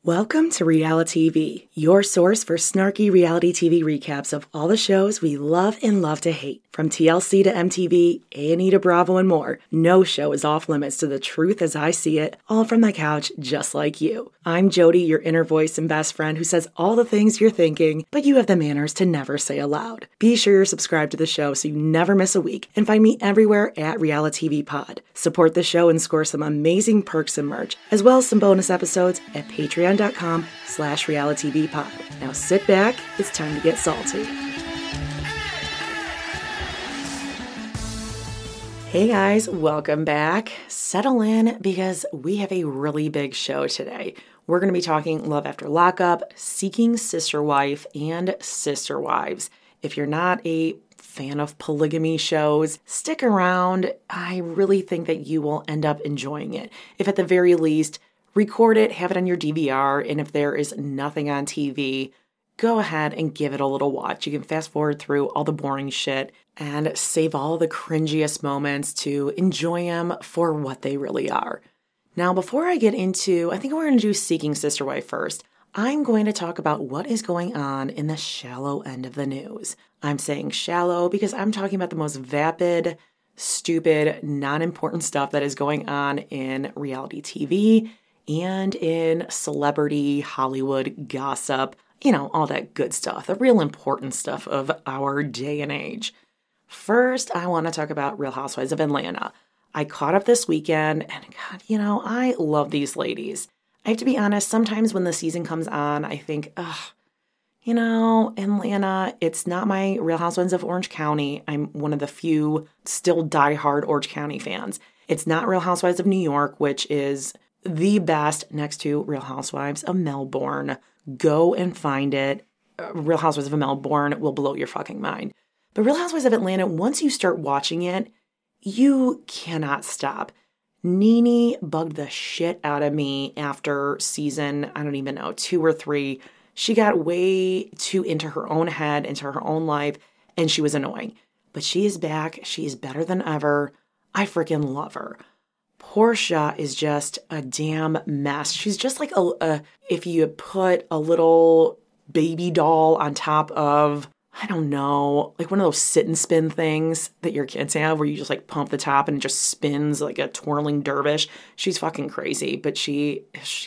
Welcome to Reality TV, your source for snarky reality TV recaps of all the shows we love and love to hate. From TLC to MTV, A&E to Bravo and more, no show is off limits to the truth as I see it, all from my couch just like you. I'm Jody, your inner voice and best friend who says all the things you're thinking, but you have the manners to never say aloud. Be sure you're subscribed to the show so you never miss a week, and find me everywhere at Reality TV Pod. Support the show and score some amazing perks and merch, as well as some bonus episodes at patreon.com/realitytvpod. Now sit back, it's time to get salty. Hey guys, welcome back. Settle in because we have a really big show today. We're going to be talking Love After Lockup, Seeking Sister Wife, and Sister Wives. If you're not a fan of polygamy shows, stick around. I really think that you will end up enjoying it. If at the very least, record it, have it on your DVR, and if there is nothing on TV, go ahead and give it a little watch. You can fast forward through all the boring shit and save all the cringiest moments to enjoy them for what they really are. Now, before I get into, I think we're going to do Seeking Sister Wife first. I'm going to talk about what is going on in the shallow end of the news. I'm saying shallow because I'm talking about the most vapid, stupid, non-important stuff that is going on in reality TV and in celebrity Hollywood gossip, you know, all that good stuff, the real important stuff of our day and age. First, I want to talk about Real Housewives of Atlanta. I caught up this weekend, and God, you know, I love these ladies. I have to be honest, sometimes when the season comes on, I think, you know, Atlanta, it's not my Real Housewives of Orange County. I'm one of the few still diehard Orange County fans. It's not Real Housewives of New York, which is the best next to Real Housewives of Melbourne. Go and find it. Real Housewives of Melbourne will blow your fucking mind. But Real Housewives of Atlanta, once you start watching it, you cannot stop. Nene bugged the shit out of me after season, I don't even know, 2 or 3. She got way too into her own head, into her own life, and she was annoying. But she is back. She is better than ever. I freaking love her. Portia is just a damn mess. She's just like if you put a little baby doll on top of, I don't know, like one of those sit and spin things that your kids have where you just like pump the top and it just spins like a twirling dervish. She's fucking crazy, but she's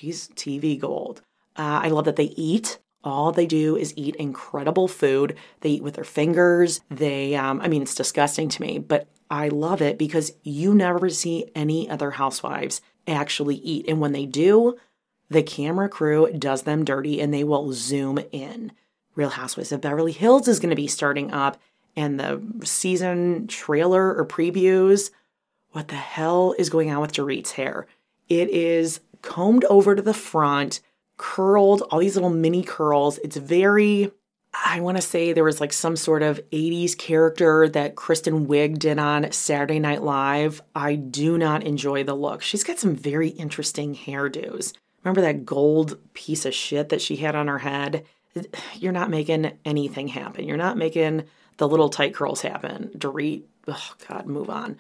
TV gold. I love that they eat. All they do is eat incredible food. They eat with their fingers. It's disgusting to me, but I love it because you never see any other housewives actually eat. And when they do, the camera crew does them dirty and they will zoom in. Real Housewives of Beverly Hills is going to be starting up, and the season trailer or previews, what the hell is going on with Dorit's hair? It is combed over to the front, curled, all these little mini curls. It's very, I want to say there was like some sort of 80s character that Kristen Wiig did on Saturday Night Live. I do not enjoy the look. She's got some very interesting hairdos. Remember that gold piece of shit that she had on her head? You're not making anything happen. You're not making the little tight curls happen. Dorit, oh God, move on.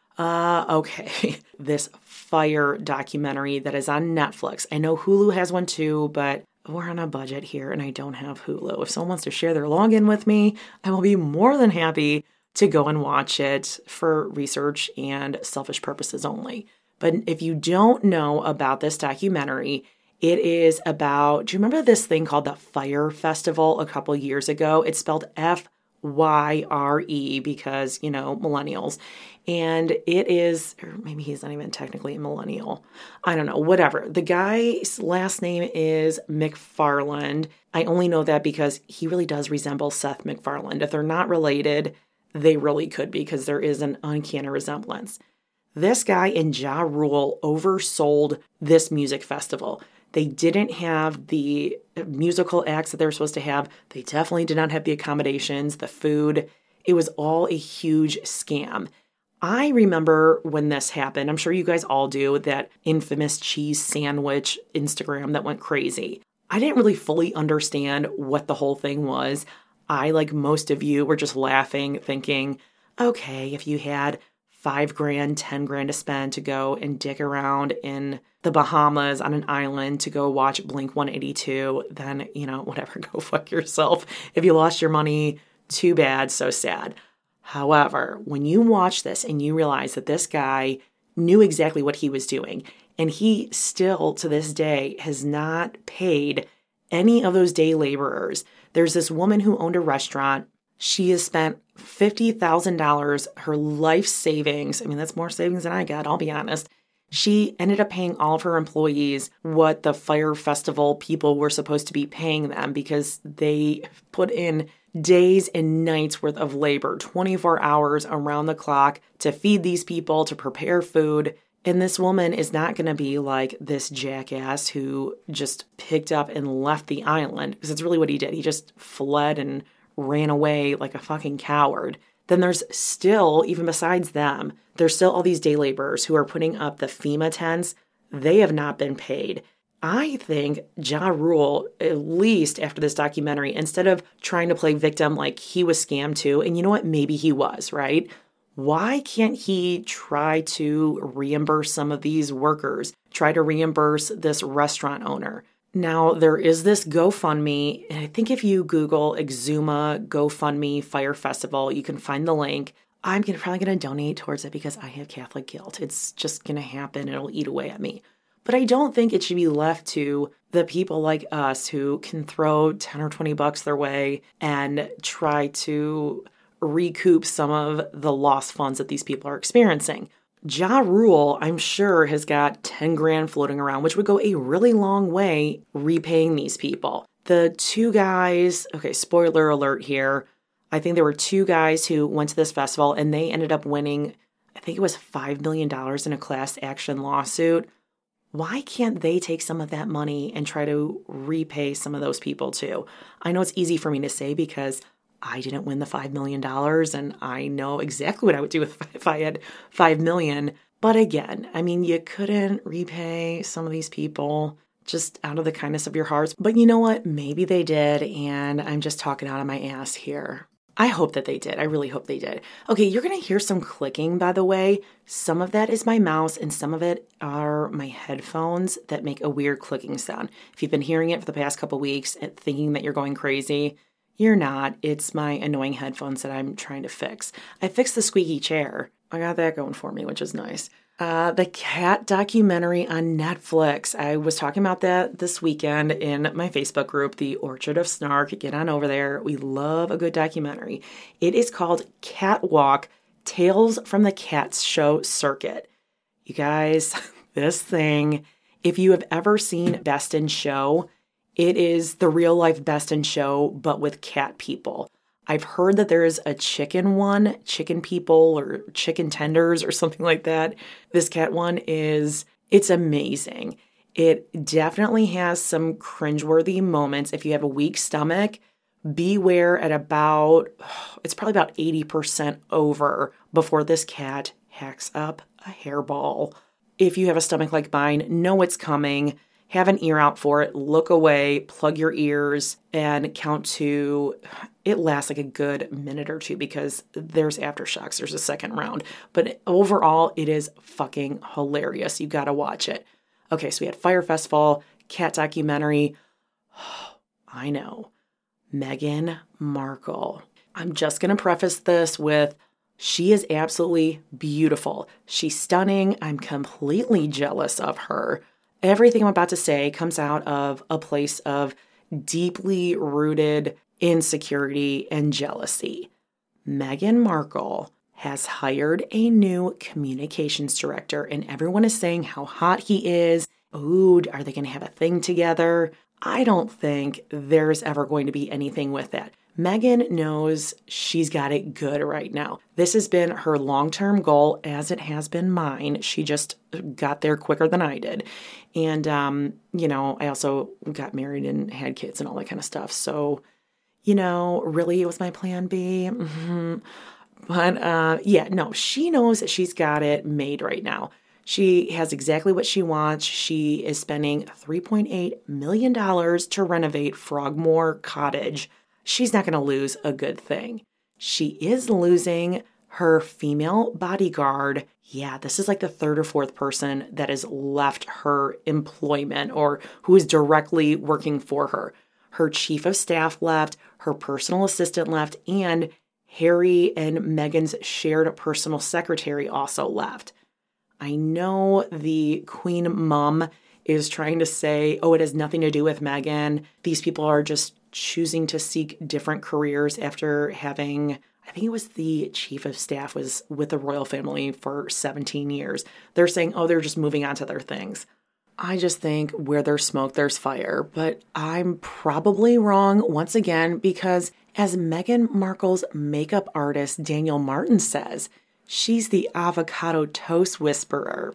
Okay. This Fire documentary that is on Netflix. I know Hulu has one too, but we're on a budget here and I don't have Hulu. If someone wants to share their login with me, I will be more than happy to go and watch it for research and selfish purposes only. But if you don't know about this documentary, it is about, do you remember this thing called the Fire Festival a couple years ago? It's spelled Fyre because, you know, millennials. And it is, or maybe he's not even technically a millennial. I don't know, whatever. The guy's last name is MacFarlane. I only know that because he really does resemble Seth MacFarlane. If they're not related, they really could be because there is an uncanny resemblance. This guy and Ja Rule oversold this music festival. They didn't have the musical acts that they were supposed to have. They definitely did not have the accommodations, the food. It was all a huge scam. I remember when this happened, I'm sure you guys all do, that infamous cheese sandwich Instagram that went crazy. I didn't really fully understand what the whole thing was. I, like most of you, were just laughing, thinking, okay, if you had $5,000, $10,000 to spend to go and dick around in the Bahamas on an island to go watch Blink-182, then, whatever, go fuck yourself. If you lost your money, too bad, so sad. However, when you watch this and you realize that this guy knew exactly what he was doing, and he still, to this day, has not paid any of those day laborers. There's this woman who owned a restaurant. She has spent $50,000, her life savings. I mean, that's more savings than I got, I'll be honest. She ended up paying all of her employees what the Fyre Festival people were supposed to be paying them because they put in days and nights worth of labor, 24 hours around the clock to feed these people, to prepare food. And this woman is not going to be like this jackass who just picked up and left the island, because it's really what he did. He just fled and ran away like a fucking coward. Then there's still, even besides them, there's still all these day laborers who are putting up the FEMA tents. They have not been paid. I think Ja Rule, at least after this documentary, instead of trying to play victim like he was scammed too, and you know what, maybe he was, right? Why can't he try to reimburse some of these workers, try to reimburse this restaurant owner? Now, there is this GoFundMe, and I think if you Google Exuma GoFundMe Fyre Festival, you can find the link. I'm probably going to donate towards it because I have Catholic guilt. It's just going to happen. It'll eat away at me. But I don't think it should be left to the people like us who can throw 10 or 20 bucks their way and try to recoup some of the lost funds that these people are experiencing. Ja Rule, I'm sure, has got 10 grand floating around, which would go a really long way repaying these people. The two guys, okay, spoiler alert here, I think there were two guys who went to this festival and they ended up winning, I think it was $5 million in a class action lawsuit. Why can't they take some of that money and try to repay some of those people too? I know it's easy for me to say because I didn't win the $5 million and I know exactly what I would do if I had $5 million. But again, I mean, you couldn't repay some of these people just out of the kindness of your hearts. But you know what? Maybe they did, and I'm just talking out of my ass here. I hope that they did. I really hope they did. Okay, you're going to hear some clicking, by the way. Some of that is my mouse, and some of it are my headphones that make a weird clicking sound. If you've been hearing it for the past couple weeks and thinking that you're going crazy, you're not. It's my annoying headphones that I'm trying to fix. I fixed the squeaky chair. I got that going for me, which is nice. The cat documentary on Netflix. I was talking about that this weekend in my Facebook group, The Orchard of Snark. Get on over there. We love a good documentary. It is called Catwalk: Tales from the Cats Show Circuit. You guys, this thing, if you have ever seen Best in Show, it is the real life Best in Show, but with cat people. I've heard that there is a chicken one, Chicken People or Chicken Tenders or something like that. This cat one it's amazing. It definitely has some cringeworthy moments. If you have a weak stomach, beware at it's probably about 80% over before this cat hacks up a hairball. If you have a stomach like mine, know it's coming. Have an ear out for it, look away, plug your ears, and count to, it lasts like a good minute or two because there's aftershocks, there's a second round. But overall, it is fucking hilarious. You gotta watch it. Okay, so we had Fyre Festival, cat documentary. I know. Meghan Markle. I'm just gonna preface this with, she is absolutely beautiful. She's stunning. I'm completely jealous of her. Everything I'm about to say comes out of a place of deeply rooted insecurity and jealousy. Meghan Markle has hired a new communications director, and everyone is saying how hot he is. Ooh, are they going to have a thing together? I don't think there's ever going to be anything with that. Meghan knows she's got it good right now. This has been her long-term goal, as it has been mine. She just got there quicker than I did. And, I also got married and had kids and all that kind of stuff. So, really it was my plan B. Mm-hmm. But, she knows that she's got it made right now. She has exactly what she wants. She is spending $3.8 million to renovate Frogmore Cottage. She's not going to lose a good thing. She is losing her female bodyguard, yeah, this is like the third or fourth person that has left her employment or who is directly working for her. Her chief of staff left, her personal assistant left, and Harry and Meghan's shared personal secretary also left. I know the Queen Mum is trying to say, oh, it has nothing to do with Meghan. These people are just choosing to seek different careers after having, I think it was the chief of staff was with the royal family for 17 years. They're saying, oh, they're just moving on to their things. I just think where there's smoke, there's fire. But I'm probably wrong once again because as Meghan Markle's makeup artist Daniel Martin says, she's the avocado toast whisperer.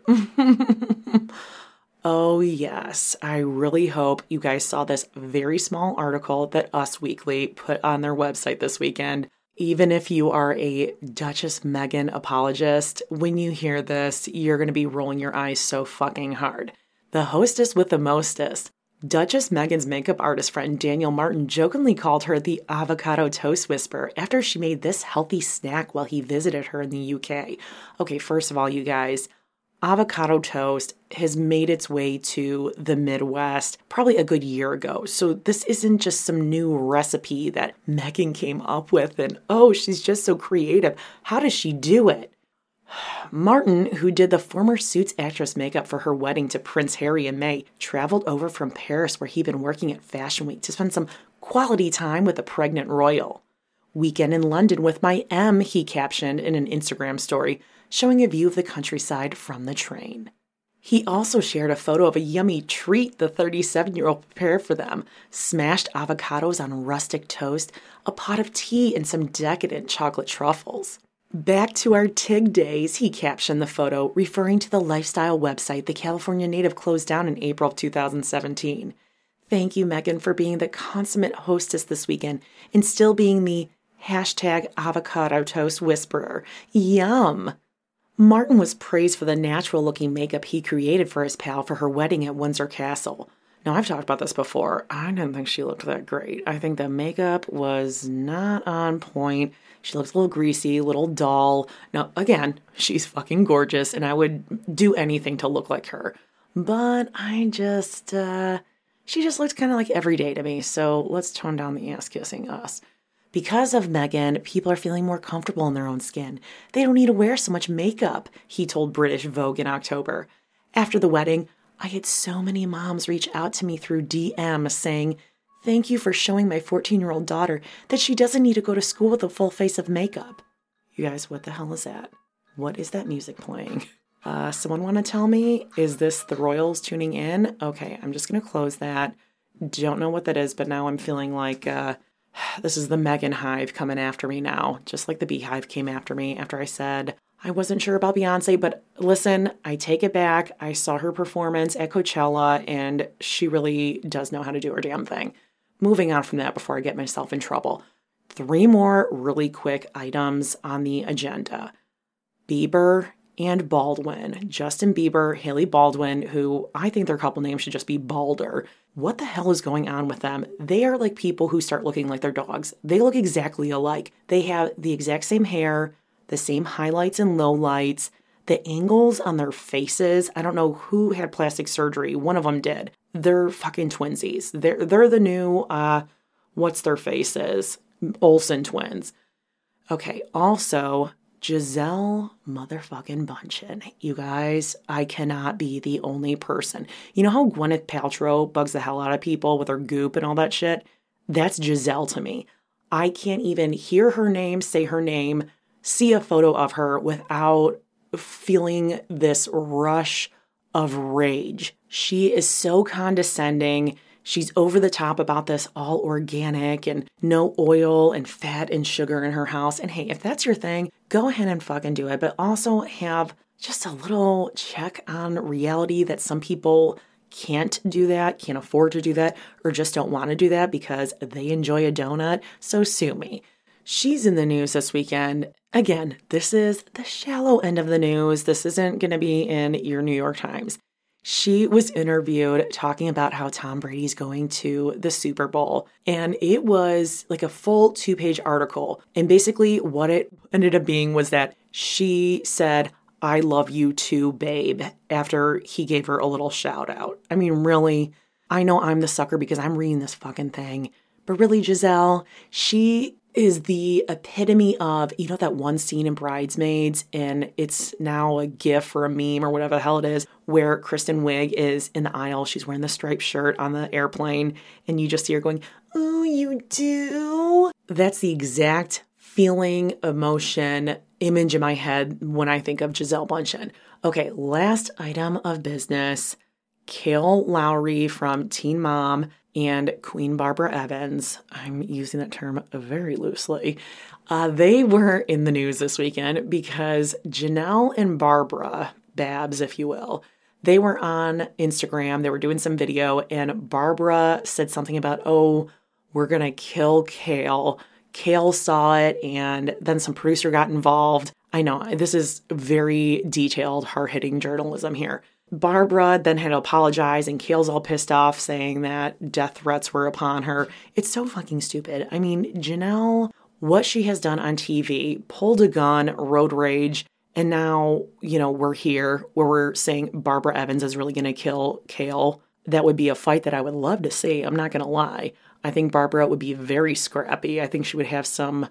Oh, yes. I really hope you guys saw this very small article that Us Weekly put on their website this weekend. Even if you are a Duchess Meghan apologist, when you hear this, you're going to be rolling your eyes so fucking hard. The hostess with the mostest. Duchess Meghan's makeup artist friend Daniel Martin jokingly called her the avocado toast whisperer after she made this healthy snack while he visited her in the UK. Okay, first of all, you guys, avocado toast has made its way to the Midwest probably a good year ago. So this isn't just some new recipe that Meghan came up with and, oh, she's just so creative. How does she do it? Martin, who did the former Suits actress makeup for her wedding to Prince Harry in May, traveled over from Paris where he'd been working at Fashion Week to spend some quality time with the pregnant royal. Weekend in London with my M, he captioned in an Instagram story, showing a view of the countryside from the train. He also shared a photo of a yummy treat the 37-year-old prepared for them, smashed avocados on rustic toast, a pot of tea, and some decadent chocolate truffles. Back to our Tig days, he captioned the photo, referring to the lifestyle website the California native closed down in April of 2017. Thank you, Meghan, for being the consummate hostess this weekend and still being the #avocado toast whisperer. Yum! Martin was praised for the natural-looking makeup he created for his pal for her wedding at Windsor Castle. Now, I've talked about this before. I didn't think she looked that great. I think the makeup was not on point. She looked a little greasy, a little dull. Now, again, she's fucking gorgeous, and I would do anything to look like her. But she just looked kind of like everyday to me, so let's tone down the ass-kissing us. Because of Meghan, people are feeling more comfortable in their own skin. They don't need to wear so much makeup, he told British Vogue in October. After the wedding, I had so many moms reach out to me through DM saying, thank you for showing my 14-year-old daughter that she doesn't need to go to school with a full face of makeup. You guys, what the hell is that? What is that music playing? Someone want to tell me? Is this the Royals tuning in? Okay, I'm just going to close that. Don't know what that is, but now I'm feeling like this is the Meghan hive coming after me now, just like the Beehive came after me after I said I wasn't sure about Beyonce, but listen, I take it back. I saw her performance at Coachella, and she really does know how to do her damn thing. Moving on from that before I get myself in trouble. 3 more really quick items on the agenda. Bieber and Baldwin. Justin Bieber, Hailey Baldwin, who I think their couple name should just be Balder. What the hell is going on with them? They are like people who start looking like their dogs. They look exactly alike. They have the exact same hair, the same highlights and lowlights, the angles on their faces. I don't know who had plastic surgery. One of them did. They're fucking twinsies. They're the new, what's their faces? Olsen twins. Okay, also, Gisele motherfucking Bundchen. You guys, I cannot be the only person. You know how Gwyneth Paltrow bugs the hell out of people with her goop and all that shit? That's Gisele to me. I can't even hear her name, say her name, see a photo of her without feeling this rush of rage. She is so condescending. She's over the top about this all organic and no oil and fat and sugar in her house. And hey, if that's your thing, go ahead and fucking do it. But also have just a little check on reality that some people can't do that, can't afford to do that, or just don't want to do that because they enjoy a donut. So sue me. She's in the news this weekend. Again, this is the shallow end of the news. This isn't going to be in your New York Times. She was interviewed talking about how Tom Brady's going to the Super Bowl. And it was like a full 2-page article. And basically what it ended up being was that she said, "I love you too, babe," after he gave her a little shout out. I mean, really, I know I'm the sucker because I'm reading this fucking thing. But really, Giselle, she is the epitome of, you know, that one scene in Bridesmaids, and it's now a gif or a meme or whatever the hell it is, where Kristen Wiig is in the aisle. She's wearing the striped shirt on the airplane, and you just see her going, "Oh, you do?" That's the exact feeling, emotion, image in my head when I think of Giselle Bundchen. Okay, last item of business. Kail Lowry from Teen Mom and Queen Barbara Evans, I'm using that term very loosely, they were in the news this weekend because Janelle and Barbara, Babs, if you will, they were on Instagram, they were doing some video, and Barbara said something about, "Oh, we're going to kill Kail." Kail saw it, and then some producer got involved. I know, this is very detailed, hard-hitting journalism here. Barbara then had to apologize, and Kail's all pissed off, saying that death threats were upon her. It's so fucking stupid. I mean, Janelle, what she has done on TV, pulled a gun, road rage, and now, you know, we're here where we're saying Barbara Evans is really going to kill Kail. That would be a fight that I would love to see. I'm not going to lie. I think Barbara would be very scrappy. I think she would have some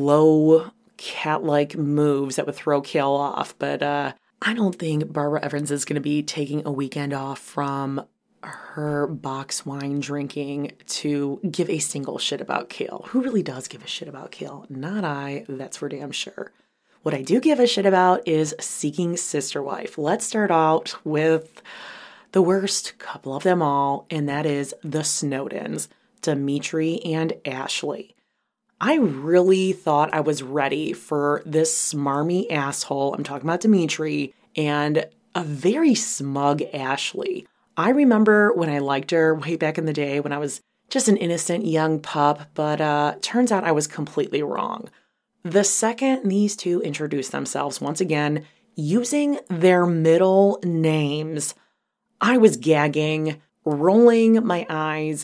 low cat-like moves that would throw Kail off, but I don't think Barbara Evans is going to be taking a weekend off from her box wine drinking to give a single shit about Kail. Who really does give a shit about Kail? Not I, that's for damn sure. What I do give a shit about is Seeking Sister Wife. Let's start out with the worst couple of them all, and that is the Snowdens, Dimitri and Ashley. I really thought I was ready for this smarmy asshole, I'm talking about Dimitri, and a very smug Ashley. I remember when I liked her way back in the day when I was just an innocent young pup, but turns out I was completely wrong. The second these two introduced themselves, once again, using their middle names, I was gagging, rolling my eyes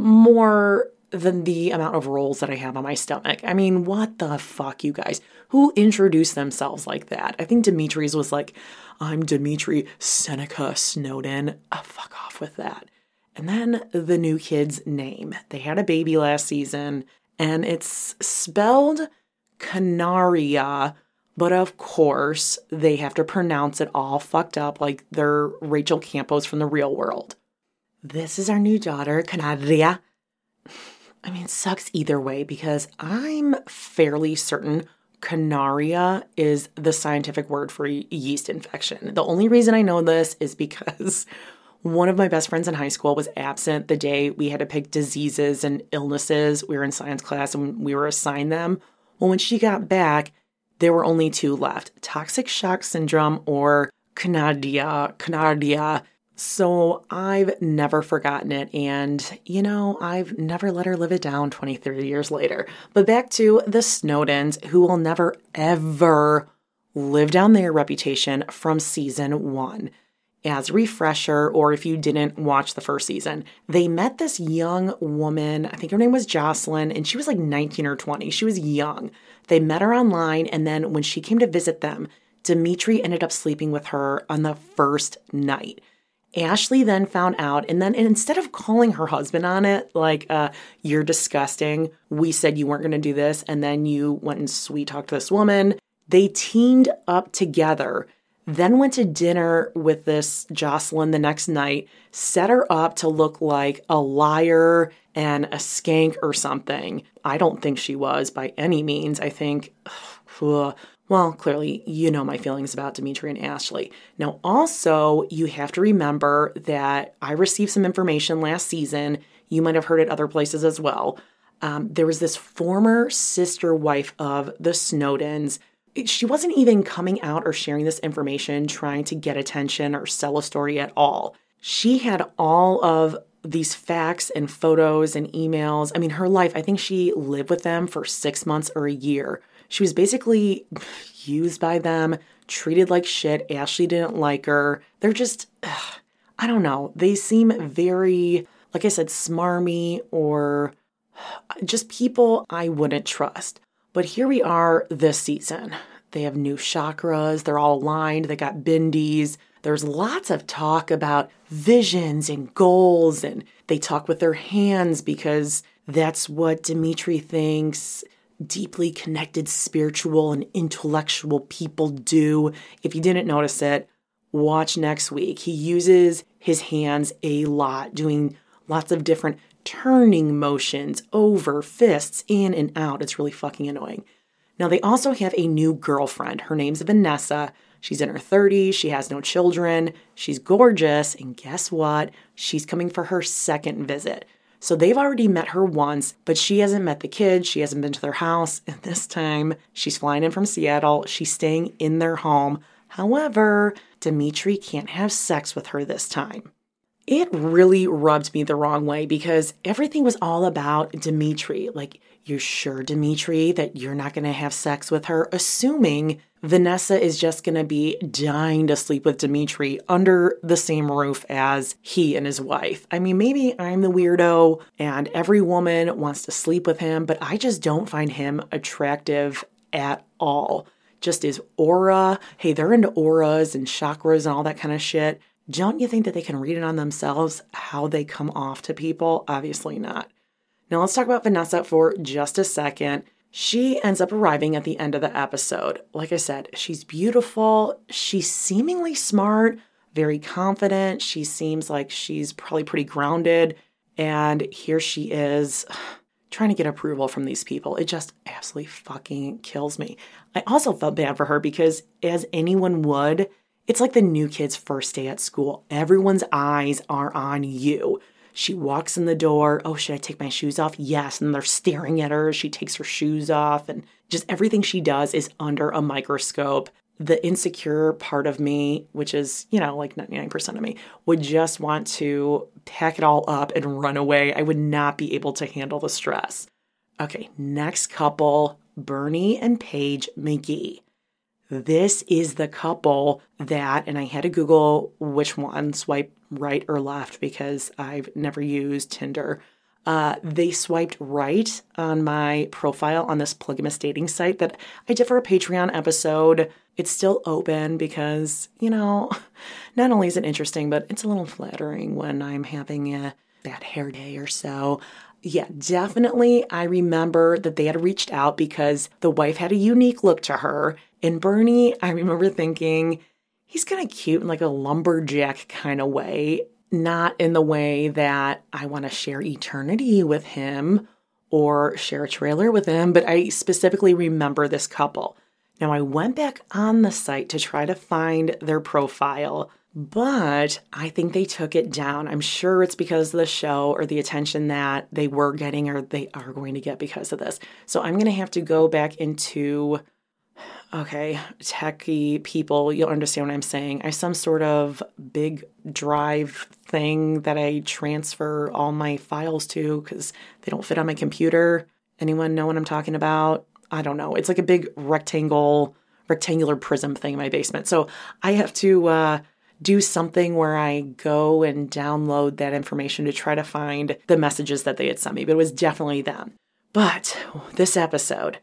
more than the amount of rolls that I have on my stomach. I mean, what the fuck, you guys? Who introduced themselves like that? I think Dimitri's was like, "I'm Dimitri Seneca Snowden." Oh, fuck off with that. And then the new kid's name. They had a baby last season, and it's spelled Canaria, but of course, they have to pronounce it all fucked up like they're Rachel Campos from The Real World. This is our new daughter, Canaria. I mean, it sucks either way because I'm fairly certain Canaria is the scientific word for yeast infection. The only reason I know this is because one of my best friends in high school was absent the day we had to pick diseases and illnesses. We were in science class and we were assigned them. Well, when she got back, there were only two left, toxic shock syndrome or Canaria. So I've never forgotten it, and, you know, I've never let her live it down 20, 30 years later. But back to the Snowdens, who will never, ever live down their reputation from season 1. As a refresher, or if you didn't watch the first season, they met this young woman, I think her name was Jocelyn, and she was like 19 or 20. She was young. They met her online, and then when she came to visit them, Dimitri ended up sleeping with her on the first night. Ashley then found out, and instead of calling her husband on it, like, "You're disgusting, we said you weren't going to do this, and then you went and sweet-talked this woman," they teamed up together, then went to dinner with this Jocelyn the next night, set her up to look like a liar and a skank or something. I don't think she was by any means. I think, well, clearly, you know my feelings about Dimitri and Ashley. Now, also, you have to remember that I received some information last season. You might have heard it other places as well. There was this former sister wife of the Snowdens. She wasn't even coming out or sharing this information, trying to get attention or sell a story at all. She had all of these facts and photos and emails. I mean, her life, I think she lived with them for 6 months or a year. She was basically used by them, treated like shit. Ashley didn't like her. They're just, I don't know, they seem very, like I said, smarmy or just people I wouldn't trust. But here we are this season. They have new chakras, they're all aligned, they got bindis. There's lots of talk about visions and goals, and they talk with their hands because that's what Dimitri thinks deeply connected spiritual and intellectual people do. If you didn't notice it, watch next week. He uses his hands a lot, doing lots of different turning motions over fists in and out. It's really fucking annoying. Now, they also have a new girlfriend. Her name's Vanessa. She's in her 30s. She has no children. She's gorgeous. And guess what? She's coming for her second visit. So they've already met her once, but she hasn't met the kids. She hasn't been to their house. And this time, she's flying in from Seattle. She's staying in their home. However, Dimitri can't have sex with her this time. It really rubbed me the wrong way because everything was all about Dimitri. Like, you're sure, Dimitri, that you're not going to have sex with her, assuming Vanessa is just going to be dying to sleep with Dimitri under the same roof as he and his wife. I mean, maybe I'm the weirdo and every woman wants to sleep with him, but I just don't find him attractive at all. Just his aura. Hey, they're into auras and chakras and all that kind of shit. Don't you think that they can read it on themselves, how they come off to people? Obviously not. Now let's talk about Vanessa for just a second. She ends up arriving at the end of the episode. Like I said, she's beautiful. She's seemingly smart, very confident. She seems like she's probably pretty grounded. And here she is trying to get approval from these people. It just absolutely fucking kills me. I also felt bad for her because, as anyone would, it's like the new kid's first day at school. Everyone's eyes are on you. She walks in the door. Oh, should I take my shoes off? Yes. And they're staring at her. She takes her shoes off, and just everything she does is under a microscope. The insecure part of me, which is, like 99% of me, would just want to pack it all up and run away. I would not be able to handle the stress. Okay, next couple, Bernie and Paige McGee. This is the couple that, and I had to Google which one, swipe right or left, because I've never used Tinder. They swiped right on my profile on this polygamous dating site that I did for a Patreon episode. It's still open because, not only is it interesting, but it's a little flattering when I'm having a bad hair day or so. Yeah, definitely. I remember that they had reached out because the wife had a unique look to her. And Bernie, I remember thinking, he's kind of cute in like a lumberjack kind of way. Not in the way that I want to share eternity with him or share a trailer with him, but I specifically remember this couple. Now, I went back on the site to try to find their profile, but I think they took it down. I'm sure it's because of the show or the attention that they were getting or they are going to get because of this. So I'm going to have to go back into, okay, techie people, you'll understand what I'm saying. I have some sort of big drive thing that I transfer all my files to because they don't fit on my computer. Anyone know what I'm talking about? I don't know. It's like a big rectangular prism thing in my basement. So I have to do something where I go and download that information to try to find the messages that they had sent me. But it was definitely them. But this episode,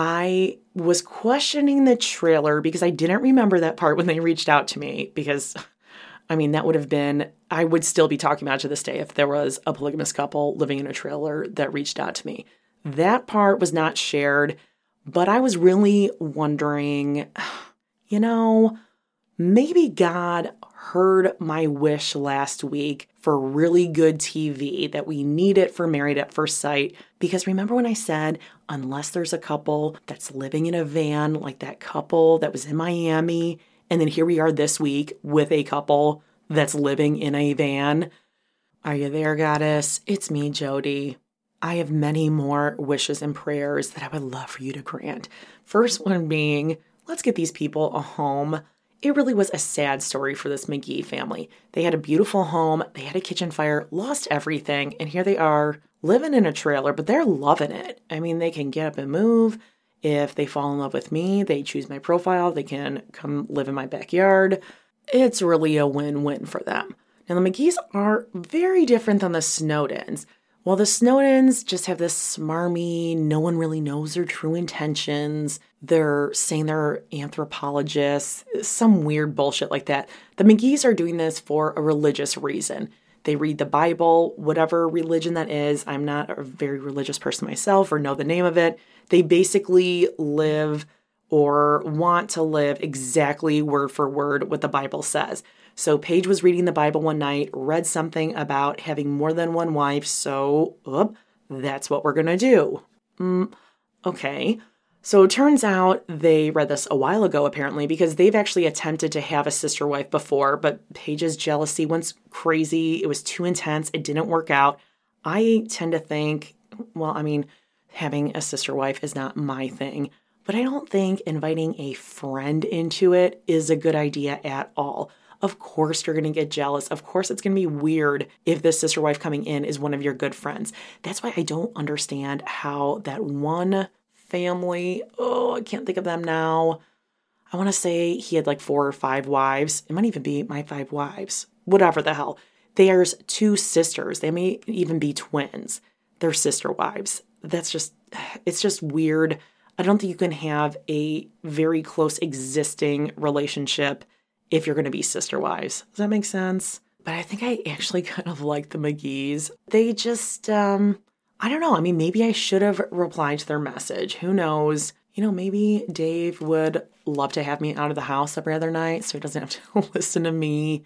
I was questioning the trailer because I didn't remember that part when they reached out to me because, that would have been, I would still be talking about it to this day if there was a polygamous couple living in a trailer that reached out to me. That part was not shared, but I was really wondering, maybe God heard my wish last week for really good TV that we need it for Married at First Sight. Because remember when I said, unless there's a couple that's living in a van, like that couple that was in Miami, and then here we are this week with a couple that's living in a van. Are you there, goddess? It's me, Jody. I have many more wishes and prayers that I would love for you to grant. First one being, let's get these people a home. It really was a sad story for this McGee family. They had a beautiful home, they had a kitchen fire, lost everything, and here they are living in a trailer, but they're loving it. They can get up and move. If they fall in love with me, they choose my profile, they can come live in my backyard. It's really a win-win for them. Now, the McGees are very different than the Snowdens. Well, the Snowdens just have this smarmy, no one really knows their true intentions. They're saying they're anthropologists, some weird bullshit like that. The McGees are doing this for a religious reason. They read the Bible, whatever religion that is. I'm not a very religious person myself or know the name of it. They basically live or want to live exactly word for word what the Bible says. So Paige was reading the Bible one night, read something about having more than one wife, so that's what we're going to do. Okay. So it turns out they read this a while ago, apparently, because they've actually attempted to have a sister wife before, but Paige's jealousy went crazy. It was too intense. It didn't work out. I tend to think, having a sister wife is not my thing, but I don't think inviting a friend into it is a good idea at all. Of course you're going to get jealous. Of course it's going to be weird if this sister wife coming in is one of your good friends. That's why I don't understand how that one family, I can't think of them now. I want to say he had like 4 or 5 wives. It might even be my 5 wives. Whatever the hell. There's 2 sisters. They may even be twins. They're sister wives. It's just weird. I don't think you can have a very close existing relationship if you're going to be sister wives. Does that make sense? But I think I actually kind of like the McGees. They just, I don't know. Maybe I should have replied to their message. Who knows? Maybe Dave would love to have me out of the house every other night so he doesn't have to listen to me.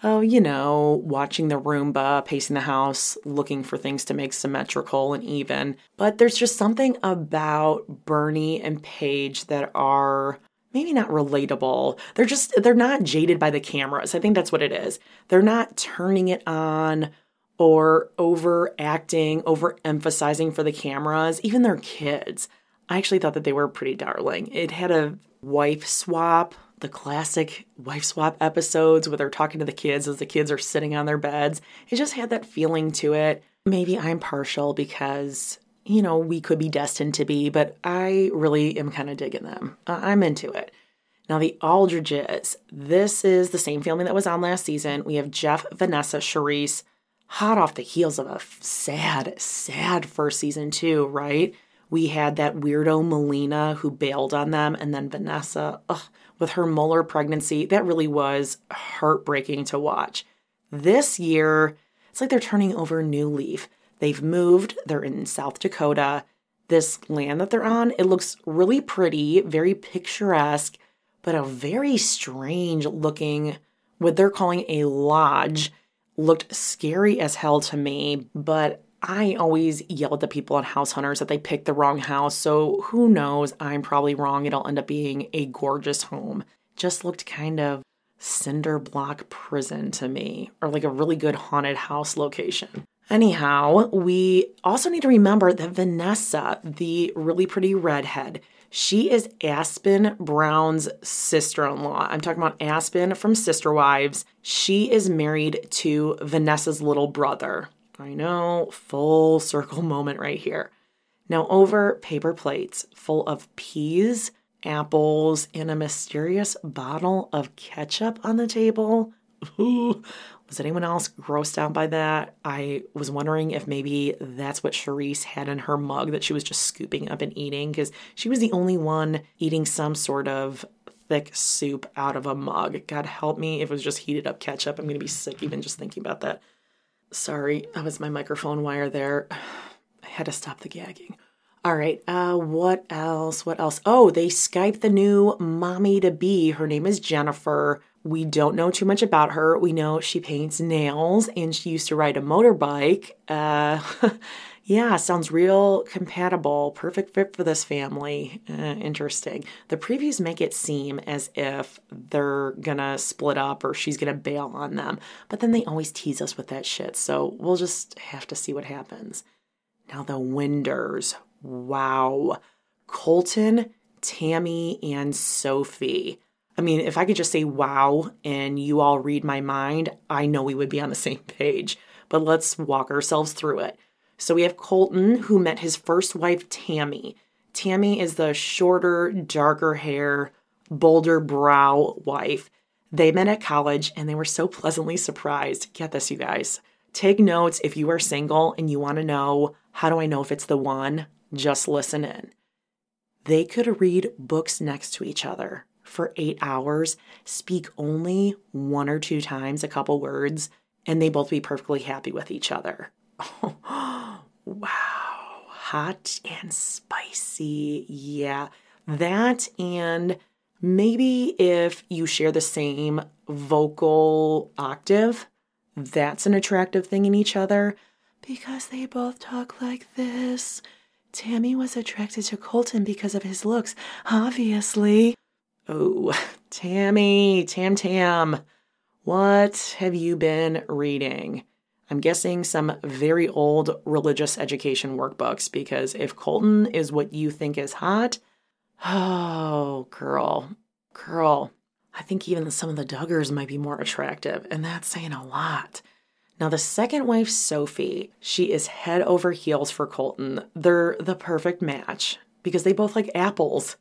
Watching the Roomba, pacing the house, looking for things to make symmetrical and even. But there's just something about Bernie and Paige that are maybe not relatable. They're not jaded by the cameras. I think that's what it is. They're not turning it on or overacting, overemphasizing for the cameras. Even their kids. I actually thought that they were pretty darling. It had a wife swap, the classic wife swap episodes where they're talking to the kids as the kids are sitting on their beds. It just had that feeling to it. Maybe I'm partial because we could be destined to be, but I really am kind of digging them. I'm into it. Now, the Aldridges. This is the same family that was on last season. We have Jeff, Vanessa, Charisse, hot off the heels of a sad, sad first season too, right? We had that weirdo Melina who bailed on them, and then Vanessa, with her molar pregnancy. That really was heartbreaking to watch. This year, it's like they're turning over a new leaf. They've moved. They're in South Dakota. This land that they're on, it looks really pretty, very picturesque, but a very strange looking, what they're calling a lodge, looked scary as hell to me. But I always yell at the people on House Hunters that they picked the wrong house. So who knows? I'm probably wrong. It'll end up being a gorgeous home. Just looked kind of cinder block prison to me, or like a really good haunted house location. Anyhow, we also need to remember that Vanessa, the really pretty redhead, she is Aspen Brown's sister-in-law. I'm talking about Aspen from Sister Wives. She is married to Vanessa's little brother. I know, full circle moment right here. Now, over paper plates full of peas, apples, and a mysterious bottle of ketchup on the table. Ooh. Was anyone else grossed out by that? I was wondering if maybe that's what Charisse had in her mug that she was just scooping up and eating, because she was the only one eating some sort of thick soup out of a mug. God help me if it was just heated up ketchup. I'm going to be sick even just thinking about that. Sorry, that was my microphone wire there. I had to stop the gagging. All right, what else? Oh, they Skyped the new mommy-to-be. Her name is Jennifer. We don't know too much about her. We know she paints nails and she used to ride a motorbike. Yeah, sounds real compatible. Perfect fit for this family. Interesting. The previews make it seem as if they're gonna split up or she's gonna bail on them. But then they always tease us with that shit. So we'll just have to see what happens. Now the Winders. Wow. Colton, Tammy, and Sophie. If I could just say wow and you all read my mind, I know we would be on the same page. But let's walk ourselves through it. So we have Colton, who met his first wife, Tammy. Tammy is the shorter, darker hair, bolder brow wife. They met at college and they were so pleasantly surprised. Get this, you guys. Take notes if you are single and you want to know, how do I know if it's the one? Just listen in. They could read books next to each other for 8 hours, speak only 1 or 2 times a couple words, and they both be perfectly happy with each other. Oh, wow. Hot and spicy. Yeah, that, and maybe if you share the same vocal octave, that's an attractive thing in each other because they both talk like this. Tammy was attracted to Colton because of his looks, obviously. Oh, Tammy, Tam, what have you been reading? I'm guessing some very old religious education workbooks, because if Colton is what you think is hot, oh, girl, I think even some of the Duggars might be more attractive, and that's saying a lot. Now, the second wife, Sophie, she is head over heels for Colton. They're the perfect match because they both like apples.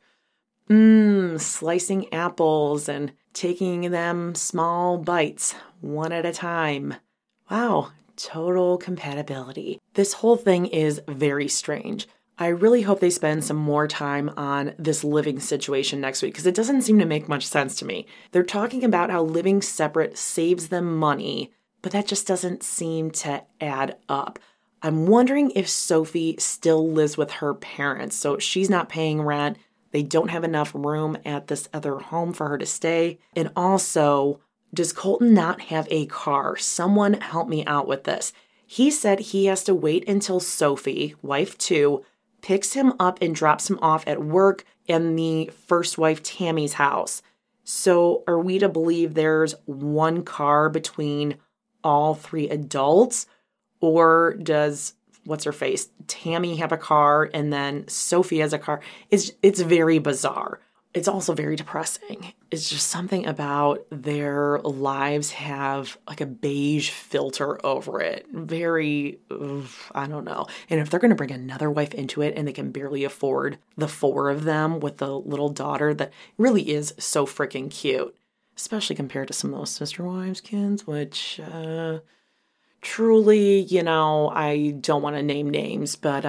Slicing apples and taking them small bites, one at a time. Wow, total compatibility. This whole thing is very strange. I really hope they spend some more time on this living situation next week because it doesn't seem to make much sense to me. They're talking about how living separate saves them money, but that just doesn't seem to add up. I'm wondering if Sophie still lives with her parents, so she's not paying rent. They don't have enough room at this other home for her to stay. And also, does Colton not have a car? Someone help me out with this. He said he has to wait until Sophie, wife 2, picks him up and drops him off at work in the first wife Tammy's house. So are we to believe there's one car between all 3 adults? Or does, what's her face, Tammy have a car and then Sophie has a car? It's very bizarre. It's also very depressing. It's just something about their lives have like a beige filter over it. Very, I don't know. And if they're going to bring another wife into it and they can barely afford the 4 of them with the little daughter that really is so freaking cute, especially compared to some of those sister wives kids, which truly, I don't want to name names, but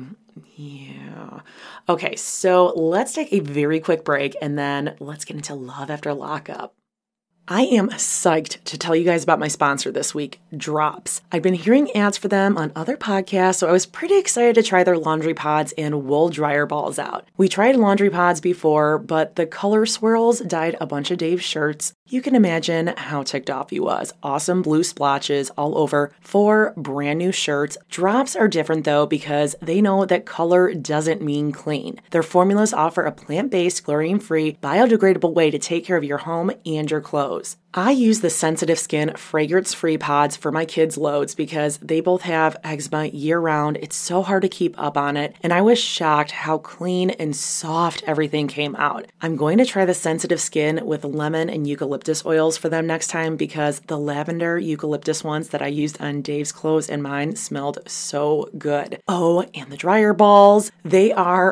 yeah. Okay, so let's take a very quick break and then let's get into Love After Lockup. I am psyched to tell you guys about my sponsor this week, Drops. I've been hearing ads for them on other podcasts, so I was pretty excited to try their laundry pods and wool dryer balls out. We tried laundry pods before, but the color swirls dyed a bunch of Dave's shirts. You can imagine how ticked off he was. Awesome blue splotches all over 4 brand new shirts. Drops are different though because they know that color doesn't mean clean. Their formulas offer a plant-based, chlorine-free, biodegradable way to take care of your home and your clothes. I use the Sensitive Skin fragrance-free pods for my kids' loads because they both have eczema year-round. It's so hard to keep up on it, and I was shocked how clean and soft everything came out. I'm going to try the Sensitive Skin with lemon and eucalyptus oils for them next time because the lavender eucalyptus ones that I used on Dave's clothes and mine smelled so good. Oh, and the dryer balls. They are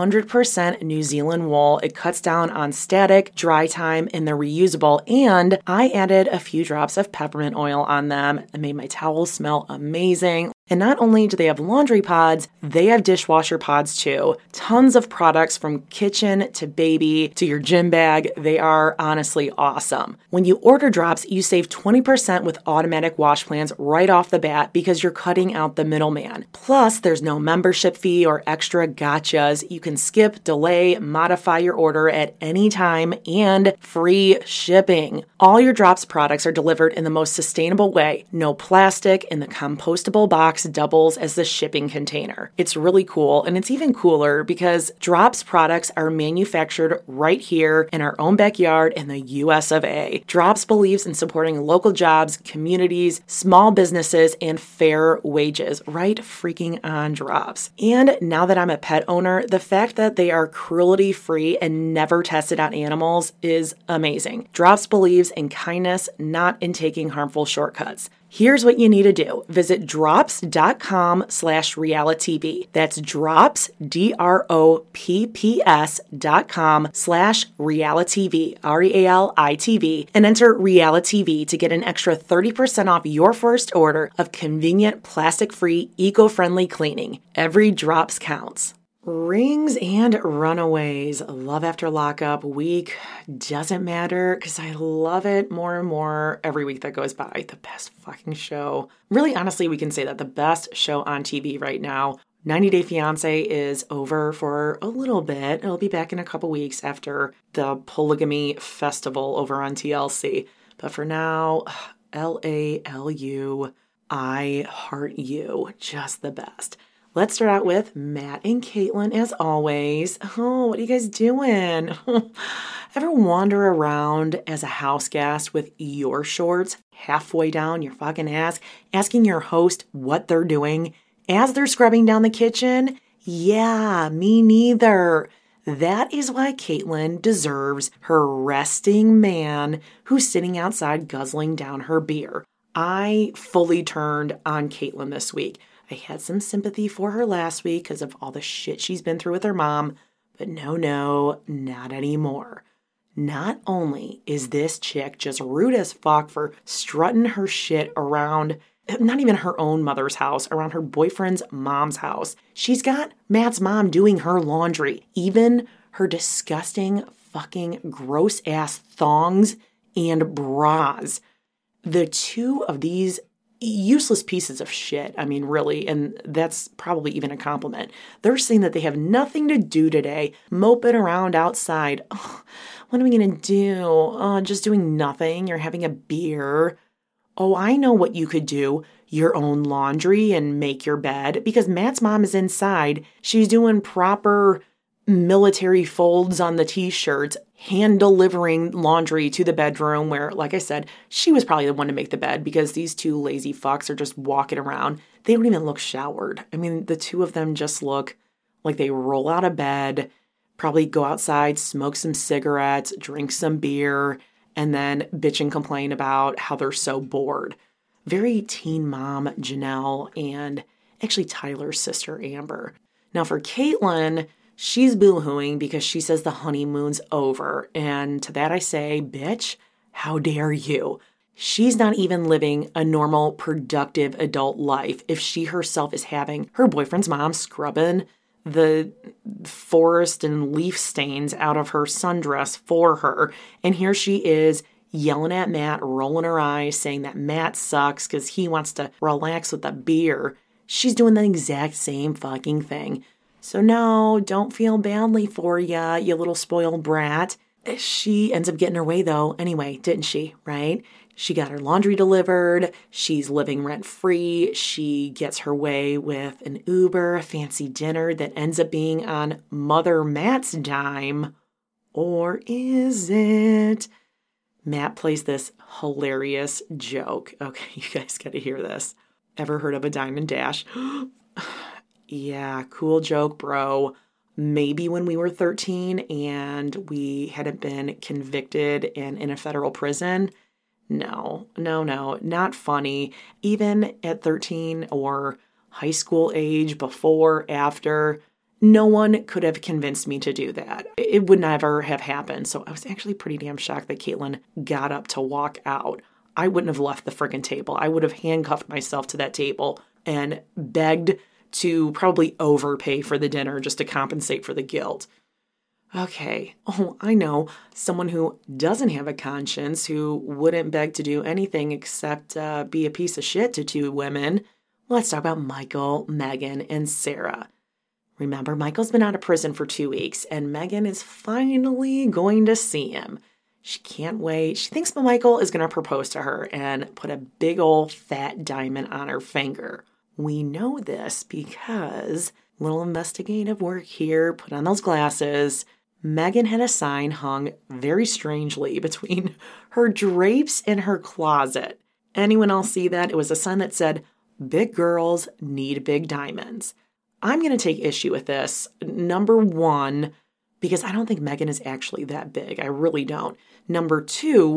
100% New Zealand wool. It cuts down on static, dry time, and they're reusable, and I added a few drops of peppermint oil on them and made my towels smell amazing. And not only do they have laundry pods, they have dishwasher pods too. Tons of products from kitchen to baby to your gym bag. They are honestly awesome. When you order Drops, you save 20% with automatic wash plans right off the bat because you're cutting out the middleman. Plus, there's no membership fee or extra gotchas. You can skip, delay, modify your order at any time, and free shipping. All your Drops products are delivered in the most sustainable way. No plastic, and the compostable box doubles as the shipping container. It's really cool, and it's even cooler because Drops products are manufactured right here in our own backyard in the US of A. Drops believes in supporting local jobs, communities, small businesses, and fair wages. Right freaking on, Drops. And now that I'm a pet owner, the fact that they are cruelty-free and never tested on animals is amazing. Drops believes in kindness, not in taking harmful shortcuts. Here's what you need to do. Visit drops.com/realitv. That's drops, DROPPS.com/realitv, REALITV, and enter realitv to get an extra 30% off your first order of convenient, plastic-free, eco-friendly cleaning. Every drops counts. Rings and runaways. Love After Lockup week doesn't matter because I love it more and more every week that goes by. The best fucking show. Really, honestly, we can say that the best show on TV right now. 90 Day Fiancé is over for a little bit. It'll be back in a couple weeks after the polygamy festival over on TLC. But for now, LALU, I heart you. Just the best. Let's start out with Matt and Caitlin, as always. Oh, what are you guys doing? Ever wander around as a house guest with your shorts halfway down your fucking ass, asking your host what they're doing as they're scrubbing down the kitchen? Yeah, me neither. That is why Caitlin deserves her resting man who's sitting outside guzzling down her beer. I fully turned on Caitlin this week. I had some sympathy for her last week because of all the shit she's been through with her mom, but no, not anymore. Not only is this chick just rude as fuck for strutting her shit around, not even her own mother's house, around her boyfriend's mom's house. She's got Matt's mom doing her laundry, even her disgusting fucking gross ass thongs and bras. The two of these useless pieces of shit, I mean, really, and that's probably even a compliment. They're saying that they have nothing to do today, moping around outside. Oh, what are we going to do? Just doing nothing. You're having a beer. Oh, I know what you could do. Your own laundry and make your bed. Because Matt's mom is inside. She's doing proper military folds on the t-shirts, hand delivering laundry to the bedroom where, like I said, she was probably the one to make the bed because these two lazy fucks are just walking around. They don't even look showered. I mean, the two of them just look like they roll out of bed, probably go outside, smoke some cigarettes, drink some beer, and then bitch and complain about how they're so bored. Very teen mom Janelle and actually Tyler's sister Amber. Now for Caitlin, she's boo-hooing because she says the honeymoon's over. And to that I say, bitch, how dare you? She's not even living a normal, productive adult life if she herself is having her boyfriend's mom scrubbing the forest and leaf stains out of her sundress for her. And here she is yelling at Matt, rolling her eyes, saying that Matt sucks because he wants to relax with a beer. She's doing the exact same fucking thing. So no, don't feel badly for ya, you little spoiled brat. She ends up getting her way though anyway, didn't she, right? She got her laundry delivered. She's living rent-free. She gets her way with an Uber, a fancy dinner that ends up being on Mother Matt's dime. Or is it? Matt plays this hilarious joke. Okay, you guys gotta hear this. Ever heard of a dime and dash? Yeah, cool joke, bro. Maybe when we were 13 and we hadn't been convicted and in a federal prison. No, not funny. Even at 13 or high school age, before, after, no one could have convinced me to do that. It would never have happened. So I was actually pretty damn shocked that Caitlin got up to walk out. I wouldn't have left the friggin' table. I would have handcuffed myself to that table and begged to probably overpay for the dinner just to compensate for the guilt. Okay, I know, someone who doesn't have a conscience, who wouldn't beg to do anything except be a piece of shit to two women. Let's talk about Michael, Megan, and Sarah. Remember, Michael's been out of prison for 2 weeks, and Megan is finally going to see him. She can't wait. She thinks Michael is going to propose to her and put a big old fat diamond on her finger. We know this because, little investigative work here, put on those glasses. Megan had a sign hung very strangely between her drapes and her closet. Anyone else see that? It was a sign that said, "Big girls need big diamonds." I'm going to take issue with this. Number one, because I don't think Megan is actually that big. I really don't. Number two,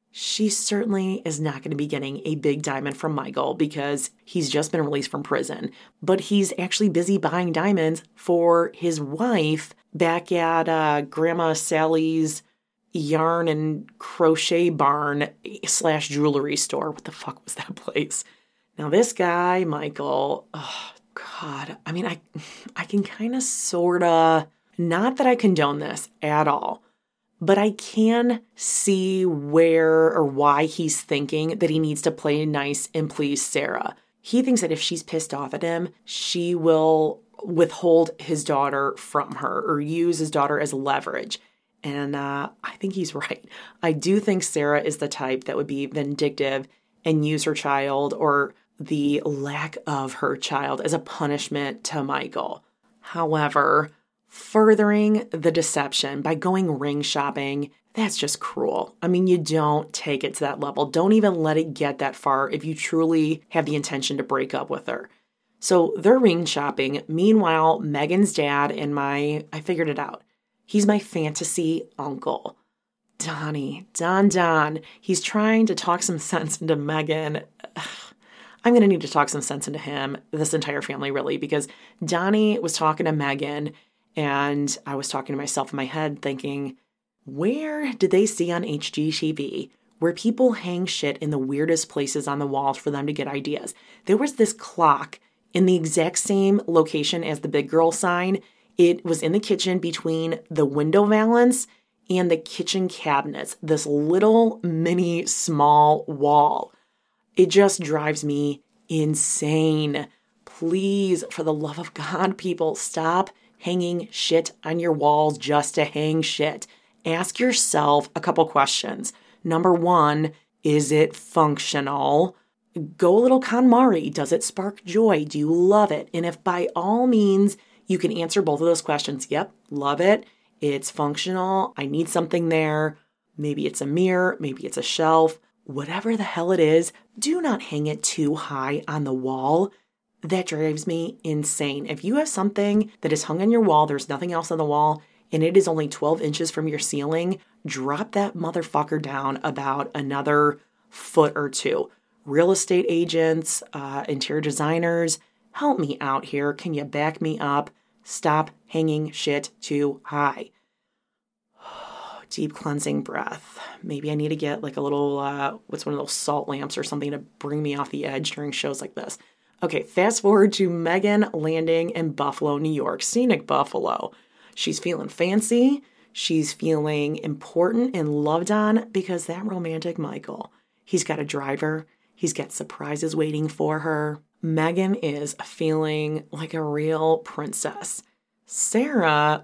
she certainly is not going to be getting a big diamond from Michael because he's just been released from prison. But he's actually busy buying diamonds for his wife back at Grandma Sally's yarn and crochet barn / jewelry store. What the fuck was that place? Now this guy, Michael, oh God. I mean, I can kind of sort of, not that I condone this at all, but I can see where or why he's thinking that he needs to play nice and please Sarah. He thinks that if she's pissed off at him, she will withhold his daughter from her or use his daughter as leverage. And I think he's right. I do think Sarah is the type that would be vindictive and use her child or the lack of her child as a punishment to Michael. However, furthering the deception by going ring shopping, that's just cruel. I mean, you don't take it to that level. Don't even let it get that far if you truly have the intention to break up with her. So they're ring shopping. Meanwhile, Megan's dad and I figured it out. He's my fantasy uncle. Donnie, Don. He's trying to talk some sense into Megan. I'm going to need to talk some sense into him, this entire family really, because Donnie was talking to Megan and I was talking to myself in my head thinking, where did they see on HGTV where people hang shit in the weirdest places on the walls for them to get ideas? There was this clock in the exact same location as the big girl sign. It was in the kitchen between the window valance and the kitchen cabinets, this little mini small wall. It just drives me insane. Please, for the love of God, people, stop hanging shit on your walls just to hang shit. Ask yourself a couple questions. Number one, is it functional? Go a little KonMari. Does it spark joy? Do you love it? And if by all means you can answer both of those questions, yep, love it. It's functional. I need something there. Maybe it's a mirror. Maybe it's a shelf. Whatever the hell it is, do not hang it too high on the wall. That drives me insane. If you have something that is hung on your wall, there's nothing else on the wall, and it is only 12 inches from your ceiling, drop that motherfucker down about another foot or two. Real estate agents, interior designers, help me out here. Can you back me up? Stop hanging shit too high. Deep cleansing breath. Maybe I need to get like a little, what's one of those salt lamps or something to bring me off the edge during shows like this. Okay, fast forward to Megan landing in Buffalo, New York, scenic Buffalo. She's feeling fancy. She's feeling important and loved on because that romantic Michael, he's got a driver. He's got surprises waiting for her. Megan is feeling like a real princess. Sarah,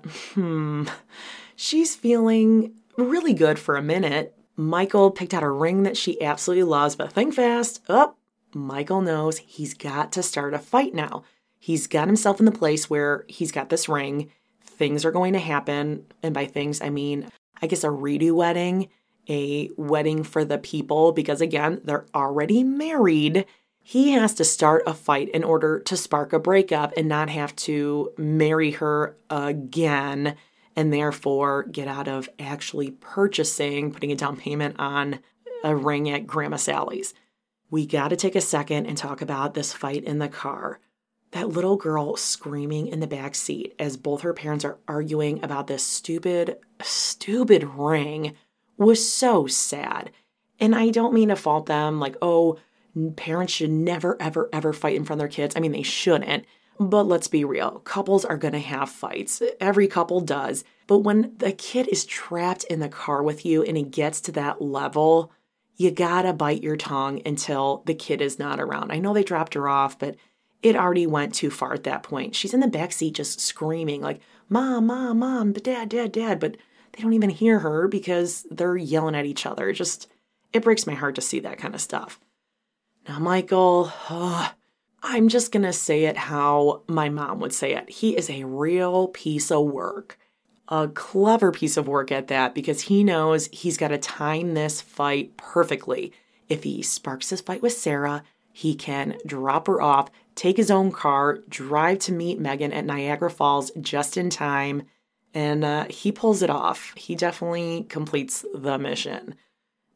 she's feeling really good for a minute. Michael picked out a ring that she absolutely loves, but think fast. Michael knows he's got to start a fight now. He's got himself in the place where he's got this ring. Things are going to happen. And by things, I mean, I guess a redo wedding, a wedding for the people, because again, they're already married. He has to start a fight in order to spark a breakup and not have to marry her again and therefore get out of actually putting a down payment on a ring at Grandma Sally's. We got to take a second and talk about this fight in the car. That little girl screaming in the back seat as both her parents are arguing about this stupid ring was so sad. And I don't mean to fault them, like, oh, parents should never, ever, ever fight in front of their kids. I mean, they shouldn't. But let's be real. Couples are going to have fights. Every couple does. But when the kid is trapped in the car with you and it gets to that level, you gotta bite your tongue until the kid is not around. I know they dropped her off, but it already went too far at that point. She's in the backseat just screaming like, Mom, Mom, Mom, Dad, Dad, Dad. But they don't even hear her because they're yelling at each other. It breaks my heart to see that kind of stuff. Now, Michael, I'm just going to say it how my mom would say it. He is a real piece of work. A clever piece of work at that, because he knows he's got to time this fight perfectly. If he sparks this fight with Sarah, he can drop her off, take his own car, drive to meet Megan at Niagara Falls just in time, and he pulls it off. He definitely completes the mission.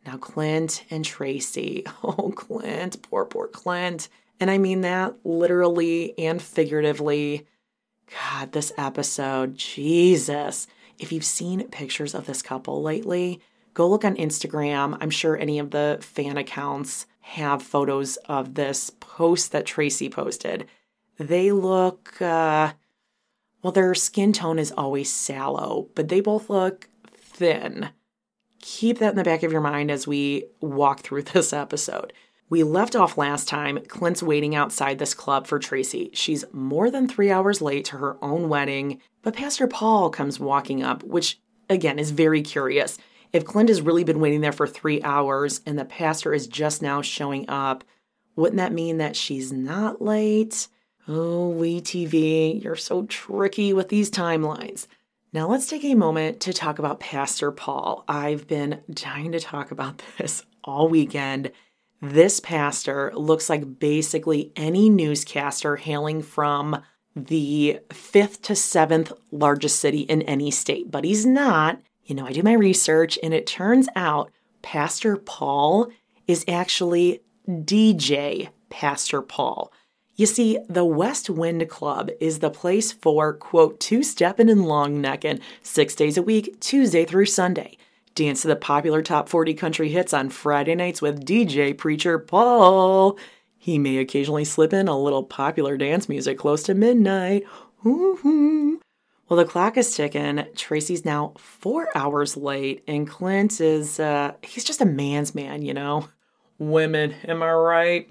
Now, Clint and Tracy. Oh, Clint, poor Clint. And I mean that literally and figuratively. God, this episode, Jesus. If you've seen pictures of this couple lately, go look on Instagram. I'm sure any of the fan accounts have photos of this post that Tracy posted. They look, well, their skin tone is always sallow, but they both look thin. Keep that in the back of your mind as we walk through this episode. We left off last time. Clint's waiting outside this club for Tracy. She's more than 3 hours late to her own wedding, but Pastor Paul comes walking up, which, again, is very curious. If Clint has really been waiting there for 3 hours and the pastor is just now showing up, wouldn't that mean that she's not late? Oh, WeTV, you're so tricky with these timelines. Now let's take a moment to talk about Pastor Paul. I've been dying to talk about this all weekend. This pastor looks like basically any newscaster hailing from the 5th to 7th largest city in any state, but he's not. I do my research, and it turns out Pastor Paul is actually DJ Pastor Paul. You see, the West Wind Club is the place for, quote, two-steppin' and long-neckin' 6 days a week, Tuesday through Sunday. Dance to the popular top 40 country hits on Friday nights with DJ Preacher Paul. He may occasionally slip in a little popular dance music close to midnight. Well, the clock is ticking. Tracy's now 4 hours late, and Clint is, he's just a man's man, Women, am I right?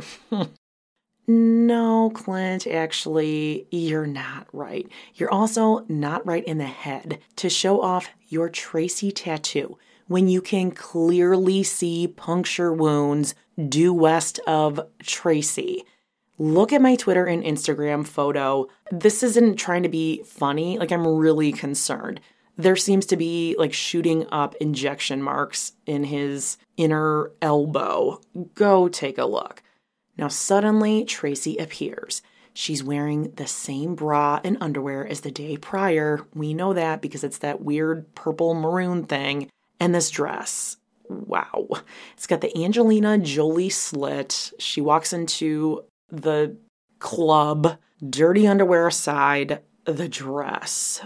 No, Clint, actually, you're not right. You're also not right in the head to show off your Tracy tattoo when you can clearly see puncture wounds due west of Tracy. Look at my Twitter and Instagram photo. This isn't trying to be funny. I'm really concerned. There seems to be shooting up injection marks in his inner elbow. Go take a look. Now suddenly Tracy appears. She's wearing the same bra and underwear as the day prior. We know that because it's that weird purple maroon thing. And this dress, wow. It's got the Angelina Jolie slit. She walks into the club, dirty underwear aside. The dress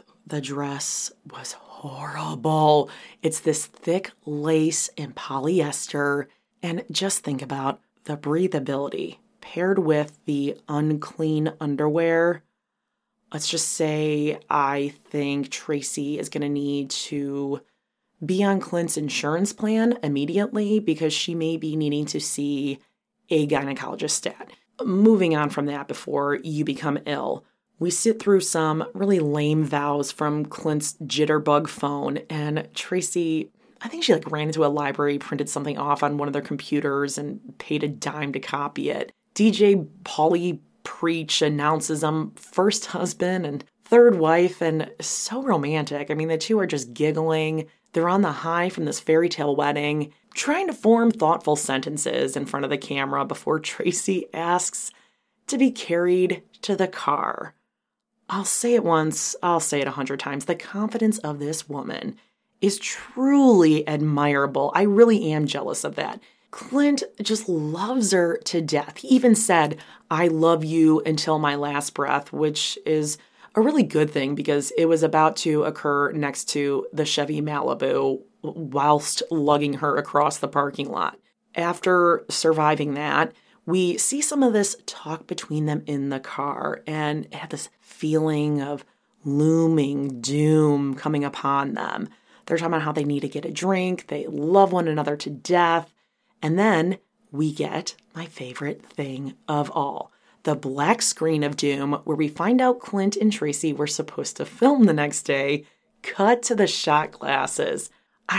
was horrible. It's this thick lace and polyester. And just think about the breathability paired with the unclean underwear. Let's just say I think Tracy is going to need to be on Clint's insurance plan immediately because she may be needing to see a gynecologist stat. Moving on from that before you become ill, we sit through some really lame vows from Clint's jitterbug phone, and Tracy, I think she ran into a library, printed something off on one of their computers and paid a dime to copy it. DJ Pauly Preach announces I'm first husband and third wife, and so romantic. The two are just giggling. They're on the high from this fairy tale wedding, trying to form thoughtful sentences in front of the camera before Tracy asks to be carried to the car. I'll say it once, I'll say it 100 times. The confidence of this woman is truly admirable. I really am jealous of that. Clint just loves her to death. He even said, "I love you until my last breath," which is a really good thing because it was about to occur next to the Chevy Malibu whilst lugging her across the parking lot. After surviving that, we see some of this talk between them in the car and have this feeling of looming doom coming upon them. They're talking about how they need to get a drink. They love one another to death. And then we get my favorite thing of all, the black screen of doom where we find out Clint and Tracy were supposed to film the next day. Cut to the shot glasses.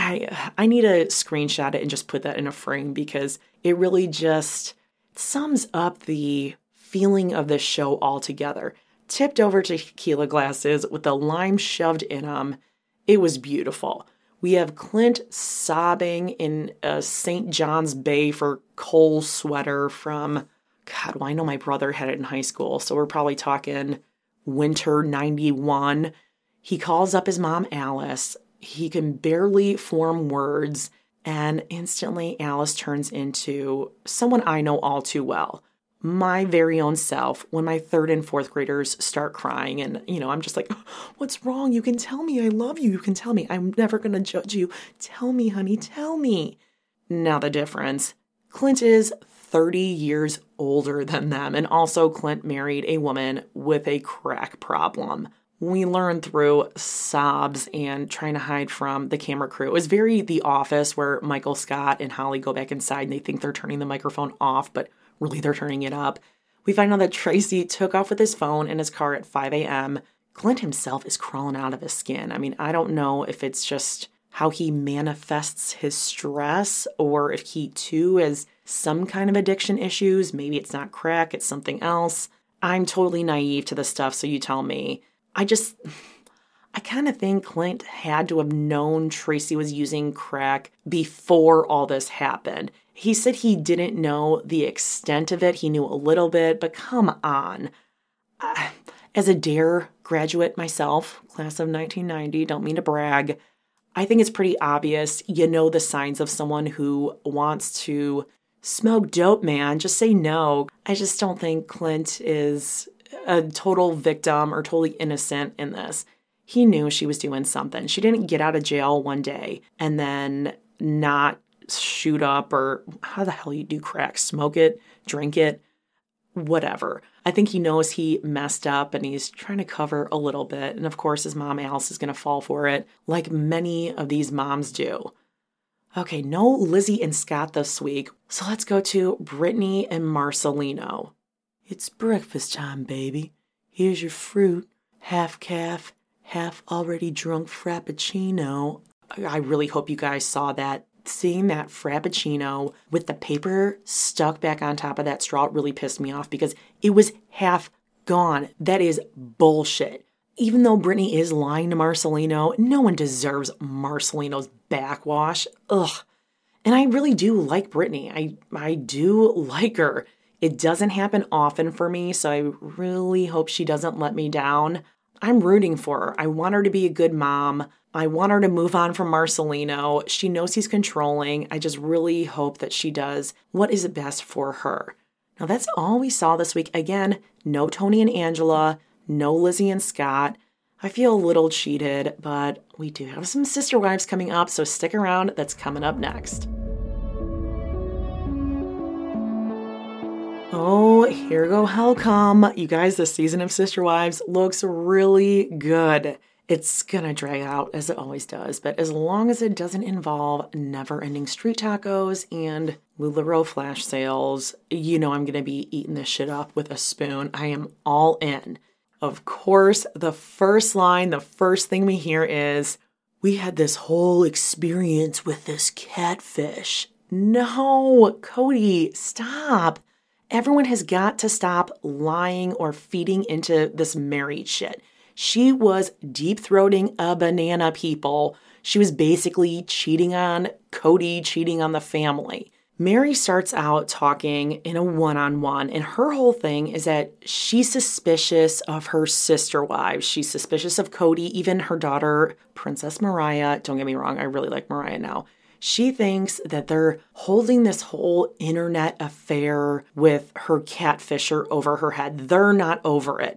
I need to screenshot it and just put that in a frame because it really just sums up the feeling of this show altogether. Tipped over tequila glasses with the lime shoved in them. It was beautiful. We have Clint sobbing in a St. John's Bay for Cole sweater from, God, well, I know my brother had it in high school, so we're probably talking winter 91. He calls up his mom, Alice. He can barely form words. And instantly Alice turns into someone I know all too well. My very own self when my third and fourth graders start crying. And, I'm just like, what's wrong? You can tell me. I love you. You can tell me. I'm never going to judge you. Tell me, honey. Tell me. Now the difference. Clint is 30 years older than them. And also Clint married a woman with a crack problem. We learned through sobs and trying to hide from the camera crew. It was very The Office where Michael Scott and Holly go back inside and they think they're turning the microphone off, but really they're turning it up. We find out that Tracy took off with his phone in his car at 5 a.m. Clint himself is crawling out of his skin. I mean, I don't know if it's just how he manifests his stress or if he too has some kind of addiction issues. Maybe it's not crack, it's something else. I'm totally naive to this stuff, so you tell me. I kind of think Clint had to have known Tracy was using crack before all this happened. He said he didn't know the extent of it. He knew a little bit, but come on. As a DARE graduate myself, class of 1990, don't mean to brag, I think it's pretty obvious you know the signs of someone who wants to smoke dope, man. Just say no. I just don't think Clint is a total victim or totally innocent in this. He knew she was doing something. She didn't get out of jail one day and then not shoot up, or how the hell you do crack, smoke it, drink it, whatever. I think he knows he messed up and he's trying to cover a little bit. And of course, his mom, Alice, is going to fall for it like many of these moms do. Okay, no Lizzie and Scott this week. So let's go to Brittany and Marcelino. It's breakfast time, baby. Here's your fruit, half calf, half already drunk frappuccino. I really hope you guys saw that. Seeing that frappuccino with the paper stuck back on top of that straw really pissed me off because it was half gone. That is bullshit. Even though Brittany is lying to Marcelino, no one deserves Marcelino's backwash. Ugh. And I really do like Brittany. I do like her. It doesn't happen often for me, so I really hope she doesn't let me down. I'm rooting for her. I want her to be a good mom. I want her to move on from Marcelino. She knows he's controlling. I just really hope that she does what is best for her. Now, that's all we saw this week. Again, no Tony and Angela, no Lizzie and Scott. I feel a little cheated, but we do have some Sister Wives coming up, so stick around. That's coming up next. Oh, here go hell come. You guys, this season of Sister Wives looks really good. It's gonna drag out as it always does, but as long as it doesn't involve never-ending street tacos and LuLaRoe flash sales, you know I'm gonna be eating this shit up with a spoon. I am all in. Of course, the first line, the first thing we hear is, "We had this whole experience with this catfish." No, Cody, stop. Everyone has got to stop lying or feeding into this married shit. She was deep-throating a banana, people. She was basically cheating on Cody, cheating on the family. Mary starts out talking in a one-on-one, and her whole thing is that she's suspicious of her sister wives. She's suspicious of Cody, even her daughter, Princess Mariah. Don't get me wrong, I really like Mariah now. She thinks that they're holding this whole internet affair with her catfisher over her head. They're not over it.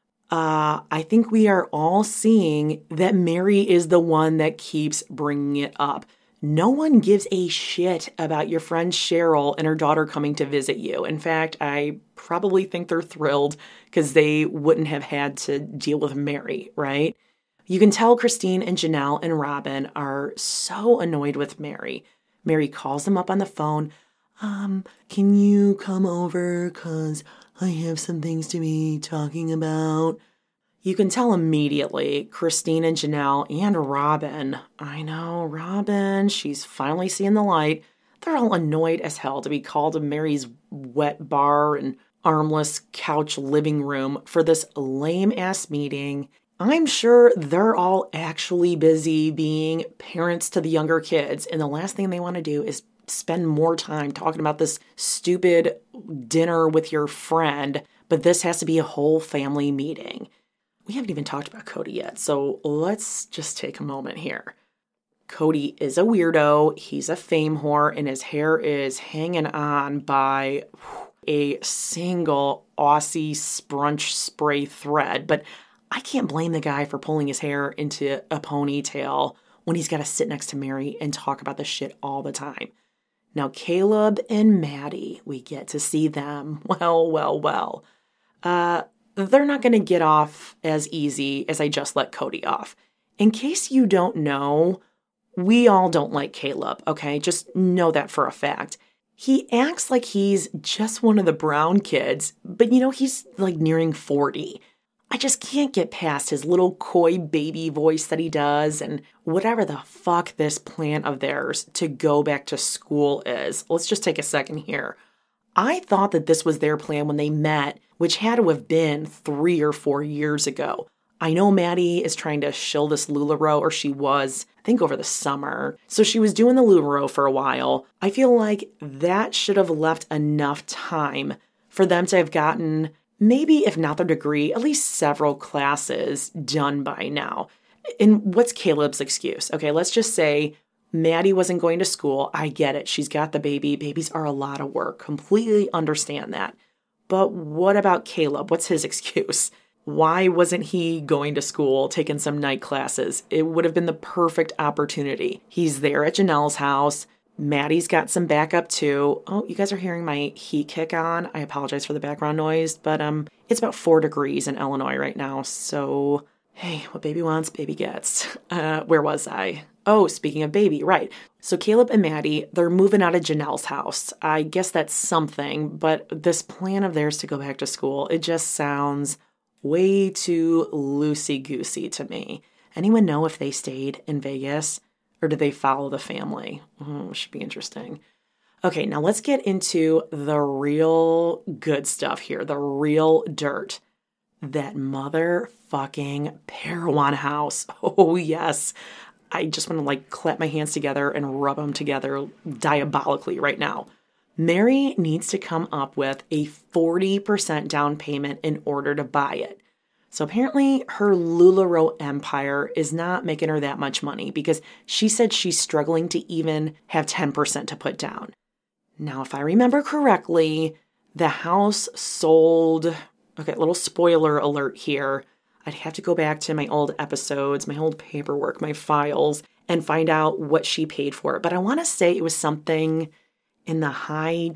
I think we are all seeing that Mary is the one that keeps bringing it up. No one gives a shit about your friend Cheryl and her daughter coming to visit you. In fact, I probably think they're thrilled because they wouldn't have had to deal with Mary, right? You can tell Christine and Janelle and Robin are so annoyed with Mary. Mary calls them up on the phone. Can you come over? 'Cause I have some things to be talking about. You can tell immediately, Christine and Janelle and Robin. I know, Robin, she's finally seeing the light. They're all annoyed as hell to be called to Mary's wet bar and armless couch living room for this lame-ass meeting. I'm sure they're all actually busy being parents to the younger kids, and the last thing they want to do is spend more time talking about this stupid dinner with your friend, but this has to be a whole family meeting. We haven't even talked about Cody yet, so let's just take a moment here. Cody is a weirdo. He's a fame whore, and his hair is hanging on by a single Aussie scrunch spray thread. But I can't blame the guy for pulling his hair into a ponytail when he's got to sit next to Mary and talk about this shit all the time. Now, Caleb and Maddie, we get to see them. Well. They're not going to get off as easy as I just let Cody off. In case you don't know, we all don't like Caleb, okay? Just know that for a fact. He acts like he's just one of the Brown kids, but he's like nearing 40. I just can't get past his little coy baby voice that he does and whatever the fuck this plan of theirs to go back to school is. Let's just take a second here. I thought that this was their plan when they met, which had to have been 3 or 4 years ago. I know Maddie is trying to shill this LuLaRoe, or she was, I think over the summer. So she was doing the LuLaRoe for a while. I feel like that should have left enough time for them to have gotten, maybe if not their degree, at least several classes done by now. And what's Caleb's excuse? Okay, let's just say Maddie wasn't going to school. I get it. She's got the baby. Babies are a lot of work. Completely understand that. But what about Caleb? What's his excuse? Why wasn't he going to school, taking some night classes? It would have been the perfect opportunity. He's there at Janelle's house. Maddie's got some backup too. Oh, you guys are hearing my heat kick on. I apologize for the background noise, but it's about 4 degrees in Illinois right now. So, hey, what baby wants, baby gets. Where was I? Oh, speaking of baby, right. So Caleb and Maddie, they're moving out of Janelle's house. I guess that's something, but this plan of theirs to go back to school, it just sounds way too loosey-goosey to me. Anyone know if they stayed in Vegas or did they follow the family? Should be interesting. Okay, now let's get into the real good stuff here, the real dirt. That motherfucking Parowan house. Oh, yes. I just want to clap my hands together and rub them together diabolically right now. Mary needs to come up with a 40% down payment in order to buy it. So apparently her LuLaRoe empire is not making her that much money because she said she's struggling to even have 10% to put down. Now, if I remember correctly, the house sold, okay, little spoiler alert here. I'd have to go back to my old episodes, my old paperwork, my files, and find out what she paid for it. But I want to say it was something in the high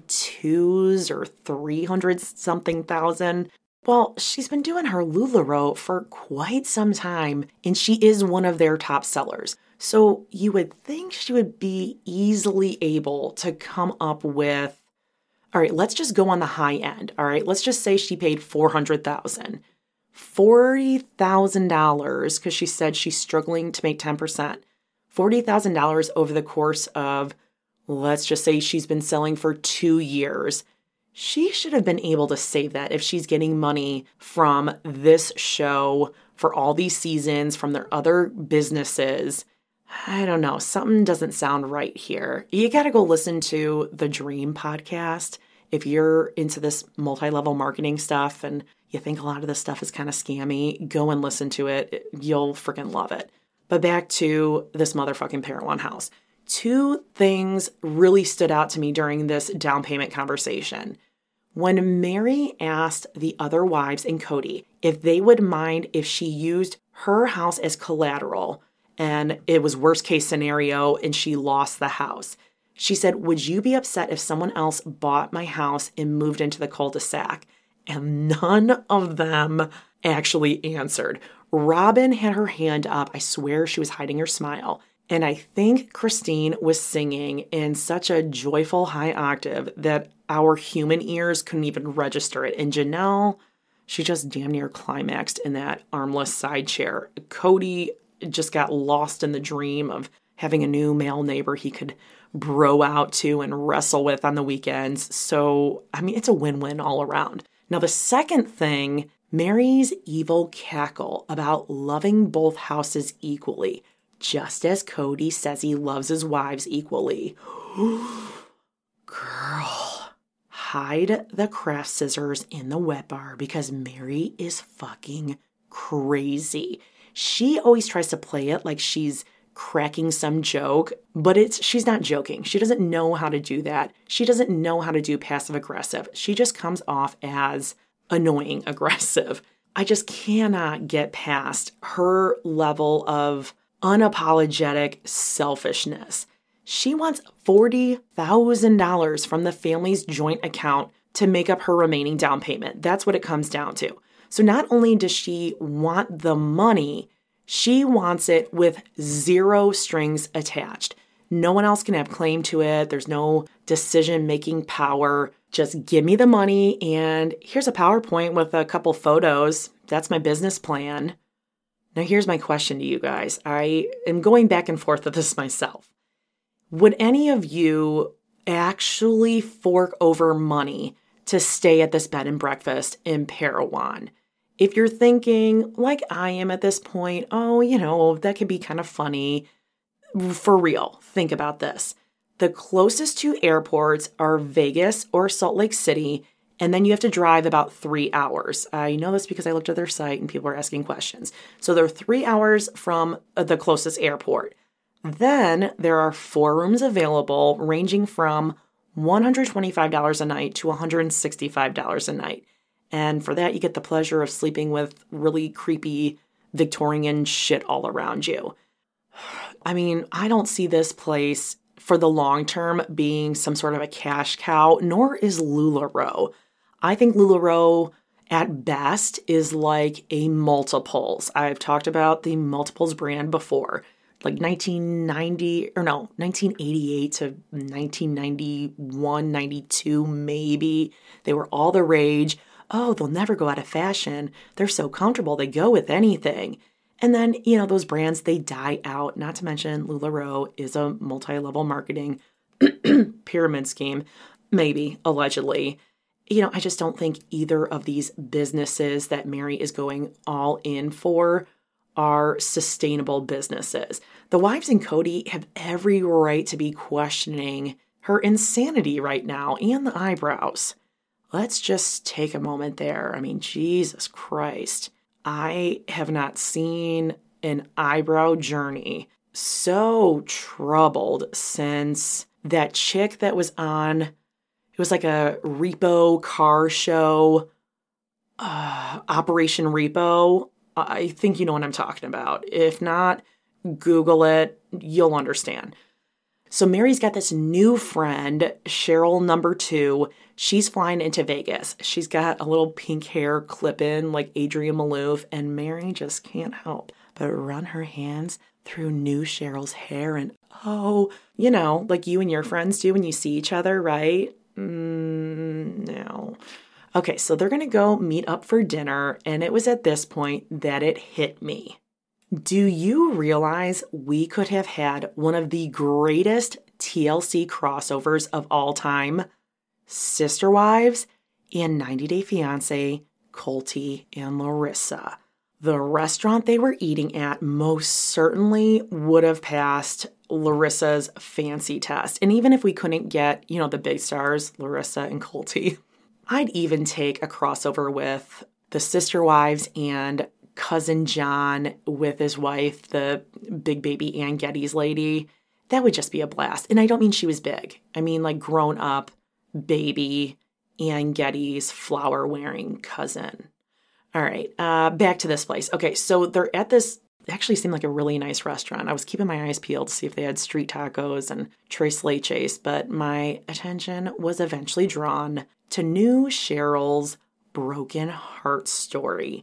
2s or 300 something thousand. Well, she's been doing her LuLaRoe for quite some time, and she is one of their top sellers. So you would think she would be easily able to come up with, all right, let's just go on the high end. All right, let's just say she paid $400,000. $40,000 because she said she's struggling to make 10%. $40,000 over the course of, let's just say she's been selling for 2 years. She should have been able to save that if she's getting money from this show for all these seasons, from their other businesses. I don't know. Something doesn't sound right here. You got to go listen to the Dream podcast. If you're into this multi-level marketing stuff and you think a lot of this stuff is kind of scammy, go and listen to it. You'll freaking love it. But back to this motherfucking Parowan house. 2 things really stood out to me during this down payment conversation. When Mary asked the other wives and Cody if they would mind if she used her house as collateral and it was worst case scenario and she lost the house, she said, would you be upset if someone else bought my house and moved into the cul-de-sac? And none of them actually answered. Robin had her hand up. I swear she was hiding her smile. And I think Christine was singing in such a joyful high octave that our human ears couldn't even register it. And Janelle, she just damn near climaxed in that armless side chair. Cody just got lost in the dream of having a new male neighbor he could bro out to and wrestle with on the weekends. So, I mean, it's a win-win all around. Now, the second thing, Mary's evil cackle about loving both houses equally, just as Cody says he loves his wives equally. Girl, hide the craft scissors in the wet bar because Mary is fucking crazy. She always tries to play it like she's cracking some joke, but she's not joking. She doesn't know how to do that. She doesn't know how to do passive aggressive. She just comes off as annoying aggressive. I just cannot get past her level of unapologetic selfishness. She wants $40,000 from the family's joint account to make up her remaining down payment. That's what it comes down to. So not only does she want the money, she wants it with zero strings attached. No one else can have claim to it. There's no decision-making power. Just give me the money, and here's a PowerPoint with a couple photos. That's my business plan. Now, here's my question to you guys. I am going back and forth with this myself. Would any of you actually fork over money to stay at this bed and breakfast in Parowan? If you're thinking, like I am at this point, oh, that could be kind of funny. For real, think about this. The closest two airports are Vegas or Salt Lake City, and then you have to drive about 3 hours. I know this because I looked at their site and people are asking questions. So they're 3 hours from the closest airport. Then there are 4 rooms available ranging from $125 a night to $165 a night. And for that, you get the pleasure of sleeping with really creepy Victorian shit all around you. I mean, I don't see this place for the long term being some sort of a cash cow, nor is LuLaRoe. I think LuLaRoe at best is like a Multiples. I've talked about the Multiples brand before, like 1988 to 1991, 92 maybe. They were all the rage. Oh, they'll never go out of fashion. They're so comfortable. They go with anything. And then, those brands, they die out. Not to mention LuLaRoe is a multi-level marketing pyramid scheme, maybe, allegedly. I just don't think either of these businesses that Meri is going all in for are sustainable businesses. The wives and Kody have every right to be questioning her insanity right now and the eyebrows. Let's just take a moment there. I mean, Jesus Christ. I have not seen an eyebrow journey so troubled since that chick that was on, it was like a repo car show, Operation Repo. I think you know what I'm talking about. If not, Google it. You'll understand. So Meri's got this new friend, Cheryl number 2. She's flying into Vegas. She's got a little pink hair clip-in like Adrienne Maloof, and Meri just can't help but run her hands through new Cheryl's hair and, like you and your friends do when you see each other, right? No. Okay, so they're going to go meet up for dinner, and it was at this point that it hit me. Do you realize we could have had one of the greatest TLC crossovers of all time? Sister Wives and 90 Day Fiancé, Colty and Larissa. The restaurant they were eating at most certainly would have passed Larissa's fancy test. And even if we couldn't get, the big stars, Larissa and Colty, I'd even take a crossover with the Sister Wives and Cousin John with his wife, the big baby Ann Geddes lady. That would just be a blast. And I don't mean she was big. I mean like grown up baby Ann Geddes flower-wearing cousin. All right, back to this place. Okay, so they're at this, actually seemed like a really nice restaurant. I was keeping my eyes peeled to see if they had street tacos and tres leches, but my attention was eventually drawn to new Cheryl's broken heart story.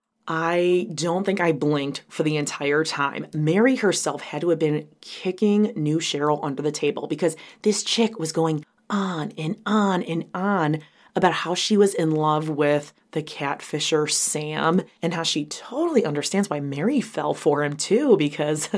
I don't think I blinked for the entire time. Meri herself had to have been kicking new Cheryl under the table because this chick was going on and on and on about how she was in love with the catfisher Sam and how she totally understands why Meri fell for him too because,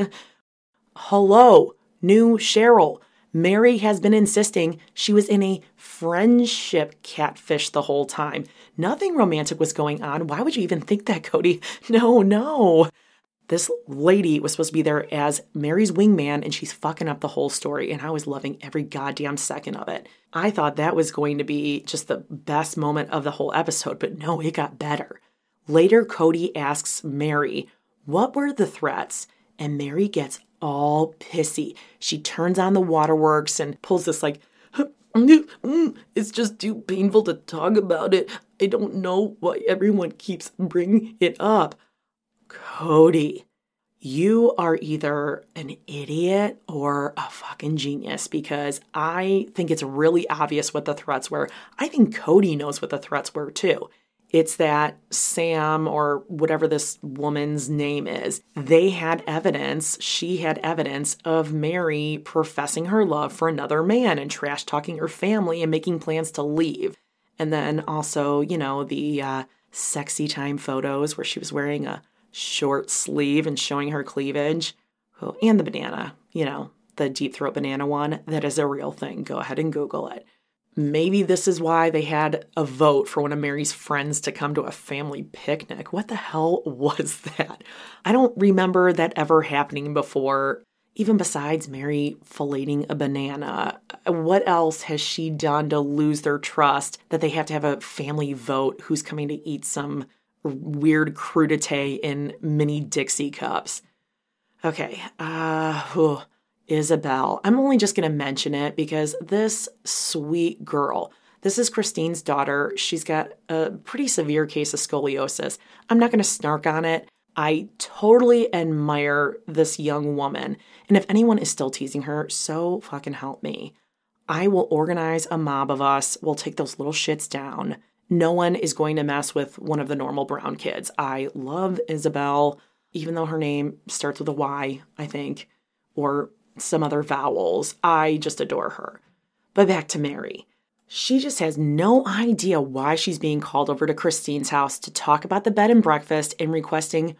hello, new Cheryl. Meri has been insisting she was in a friendship catfish the whole time. Nothing romantic was going on. Why would you even think that, Kody? No. This lady was supposed to be there as Meri's wingman, and she's fucking up the whole story, and I was loving every goddamn second of it. I thought that was going to be just the best moment of the whole episode, but no, it got better. Later, Kody asks Meri, what were the threats? And Meri gets all pissy. She turns on the waterworks and pulls this like, it's just too painful to talk about it. I don't know why everyone keeps bringing it up. Cody, you are either an idiot or a fucking genius, because I think it's really obvious what the threats were. I think Cody knows what the threats were too. It's that Sam, or whatever this woman's name is, they had evidence, she had evidence of Mary professing her love for another man and trash talking her family and making plans to leave. And then also, the sexy time photos where she was wearing a short sleeve and showing her cleavage. Oh, and the banana, the deep throat banana one. That is a real thing. Go ahead and Google it. Maybe this is why they had a vote for one of Mary's friends to come to a family picnic. What the hell was that? I don't remember that ever happening before, even besides Mary filleting a banana. What else has she done to lose their trust that they have to have a family vote who's coming to eat some weird crudité in mini Dixie cups? Okay, Isabel. I'm only just going to mention it because this sweet girl, this is Christine's daughter. She's got a pretty severe case of scoliosis. I'm not going to snark on it. I totally admire this young woman. And if anyone is still teasing her, so fucking help me. I will organize a mob of us. We'll take those little shits down. No one is going to mess with one of the normal brown kids. I love Isabel, even though her name starts with a Y, I think, or some other vowels. I just adore her. But back to Mary. She just has no idea why she's being called over to Christine's house to talk about the bed and breakfast and requesting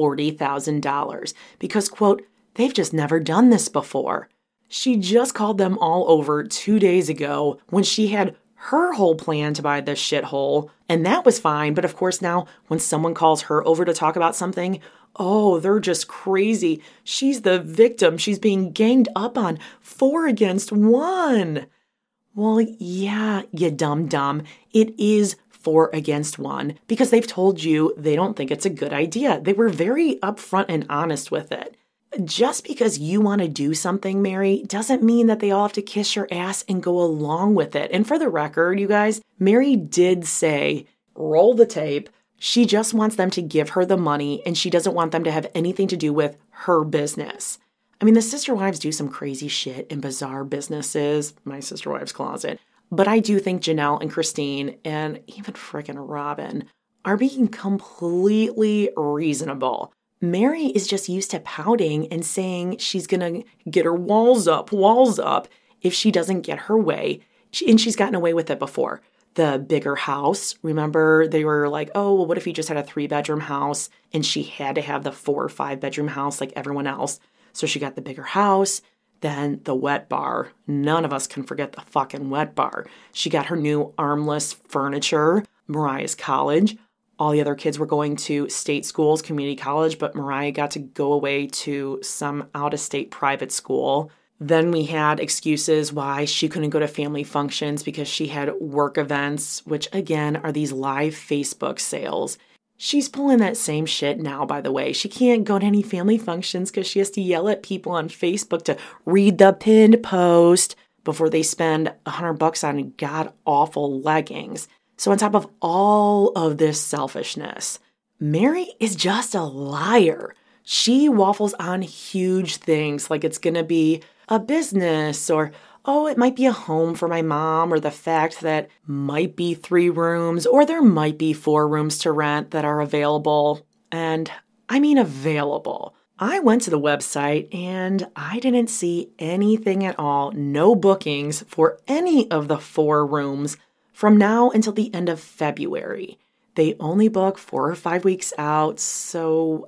$40,000 because, quote, they've just never done this before. She just called them all over 2 days ago when she had her whole plan to buy this shithole, and that was fine. But of course now when someone calls her over to talk about something, oh, they're just crazy. She's the victim. She's being ganged up on 4 against 1. Well, yeah, you dumb. It is 4 against 1 because they've told you they don't think it's a good idea. They were very upfront and honest with it. Just because you want to do something, Mary, doesn't mean that they all have to kiss your ass and go along with it. And for the record, you guys, Mary did say, roll the tape, she just wants them to give her the money and she doesn't want them to have anything to do with her business. I mean, the sister wives do some crazy shit in bizarre businesses, my sister wives closet. But I do think Janelle and Christine and even frickin' Robin are being completely reasonable. Mary is just used to pouting and saying she's going to get her walls up if she doesn't get her way. And she's gotten away with it before. The bigger house, remember they were like, oh, well, what if you just had a 3-bedroom house and she had to have the 4 or 5-bedroom house like everyone else? So she got the bigger house, then the wet bar. None of us can forget the fucking wet bar. She got her new armless furniture, Mariah's college. All the other kids were going to state schools, community college, but Mariah got to go away to some out-of-state private school. Then we had excuses why she couldn't go to family functions because she had work events, which again are these live Facebook sales. She's pulling that same shit now, by the way. She can't go to any family functions because she has to yell at people on Facebook to read the pinned post before they spend $100 on god-awful leggings. So on top of all of this selfishness, Mary is just a liar. She waffles on huge things like it's going to be a business or, oh, it might be a home for my mom, or the fact that might be 3 rooms or there might be 4 rooms to rent that are available. And I mean available. I went to the website and I didn't see anything at all, no bookings for any of the 4 rooms from now until the end of February. They only book 4 or 5 weeks out, so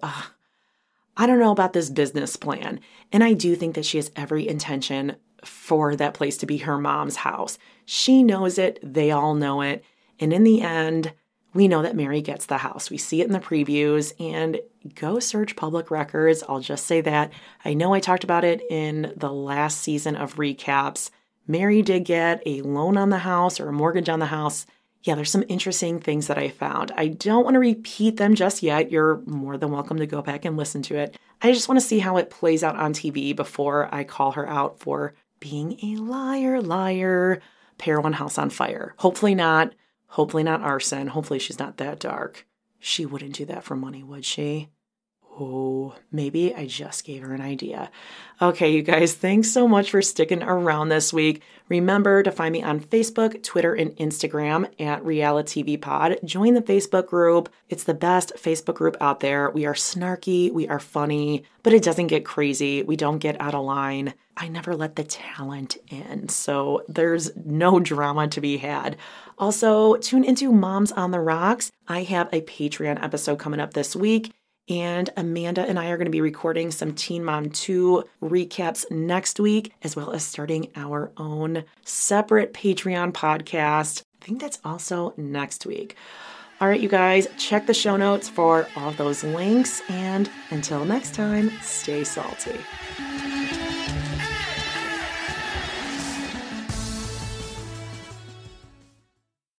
I don't know about this business plan. And I do think that she has every intention for that place to be her mom's house. She knows it, they all know it, and in the end, we know that Mary gets the house. We see it in the previews, and go search public records. I'll just say that. I know I talked about it in the last season of recaps. Mary did get a loan on the house or a mortgage on the house Yeah, there's some interesting things that I found. I don't want to repeat them just yet. You're more than welcome to go back and listen to it. I just want to see how it plays out on TV before I call her out for being a liar. Para One House on Fire. Hopefully not arson. Hopefully she's not that dark. She wouldn't do that for money, would she? Oh, maybe I just gave her an idea. Okay, you guys, thanks so much for sticking around this week. Remember to find me on Facebook, Twitter, and Instagram at Reality TV Pod. Join the Facebook group. It's the best Facebook group out there. We are snarky, we are funny, but it doesn't get crazy. We don't get out of line. I never let the talent in, so there's no drama to be had. Also, tune into Moms on the Rocks. I have a Patreon episode coming up this week. And Amanda and I are going to be recording some Teen Mom 2 recaps next week, as well as starting our own separate Patreon podcast. I think that's also next week. All right, you guys, check the show notes for all those links. And until next time, stay salty.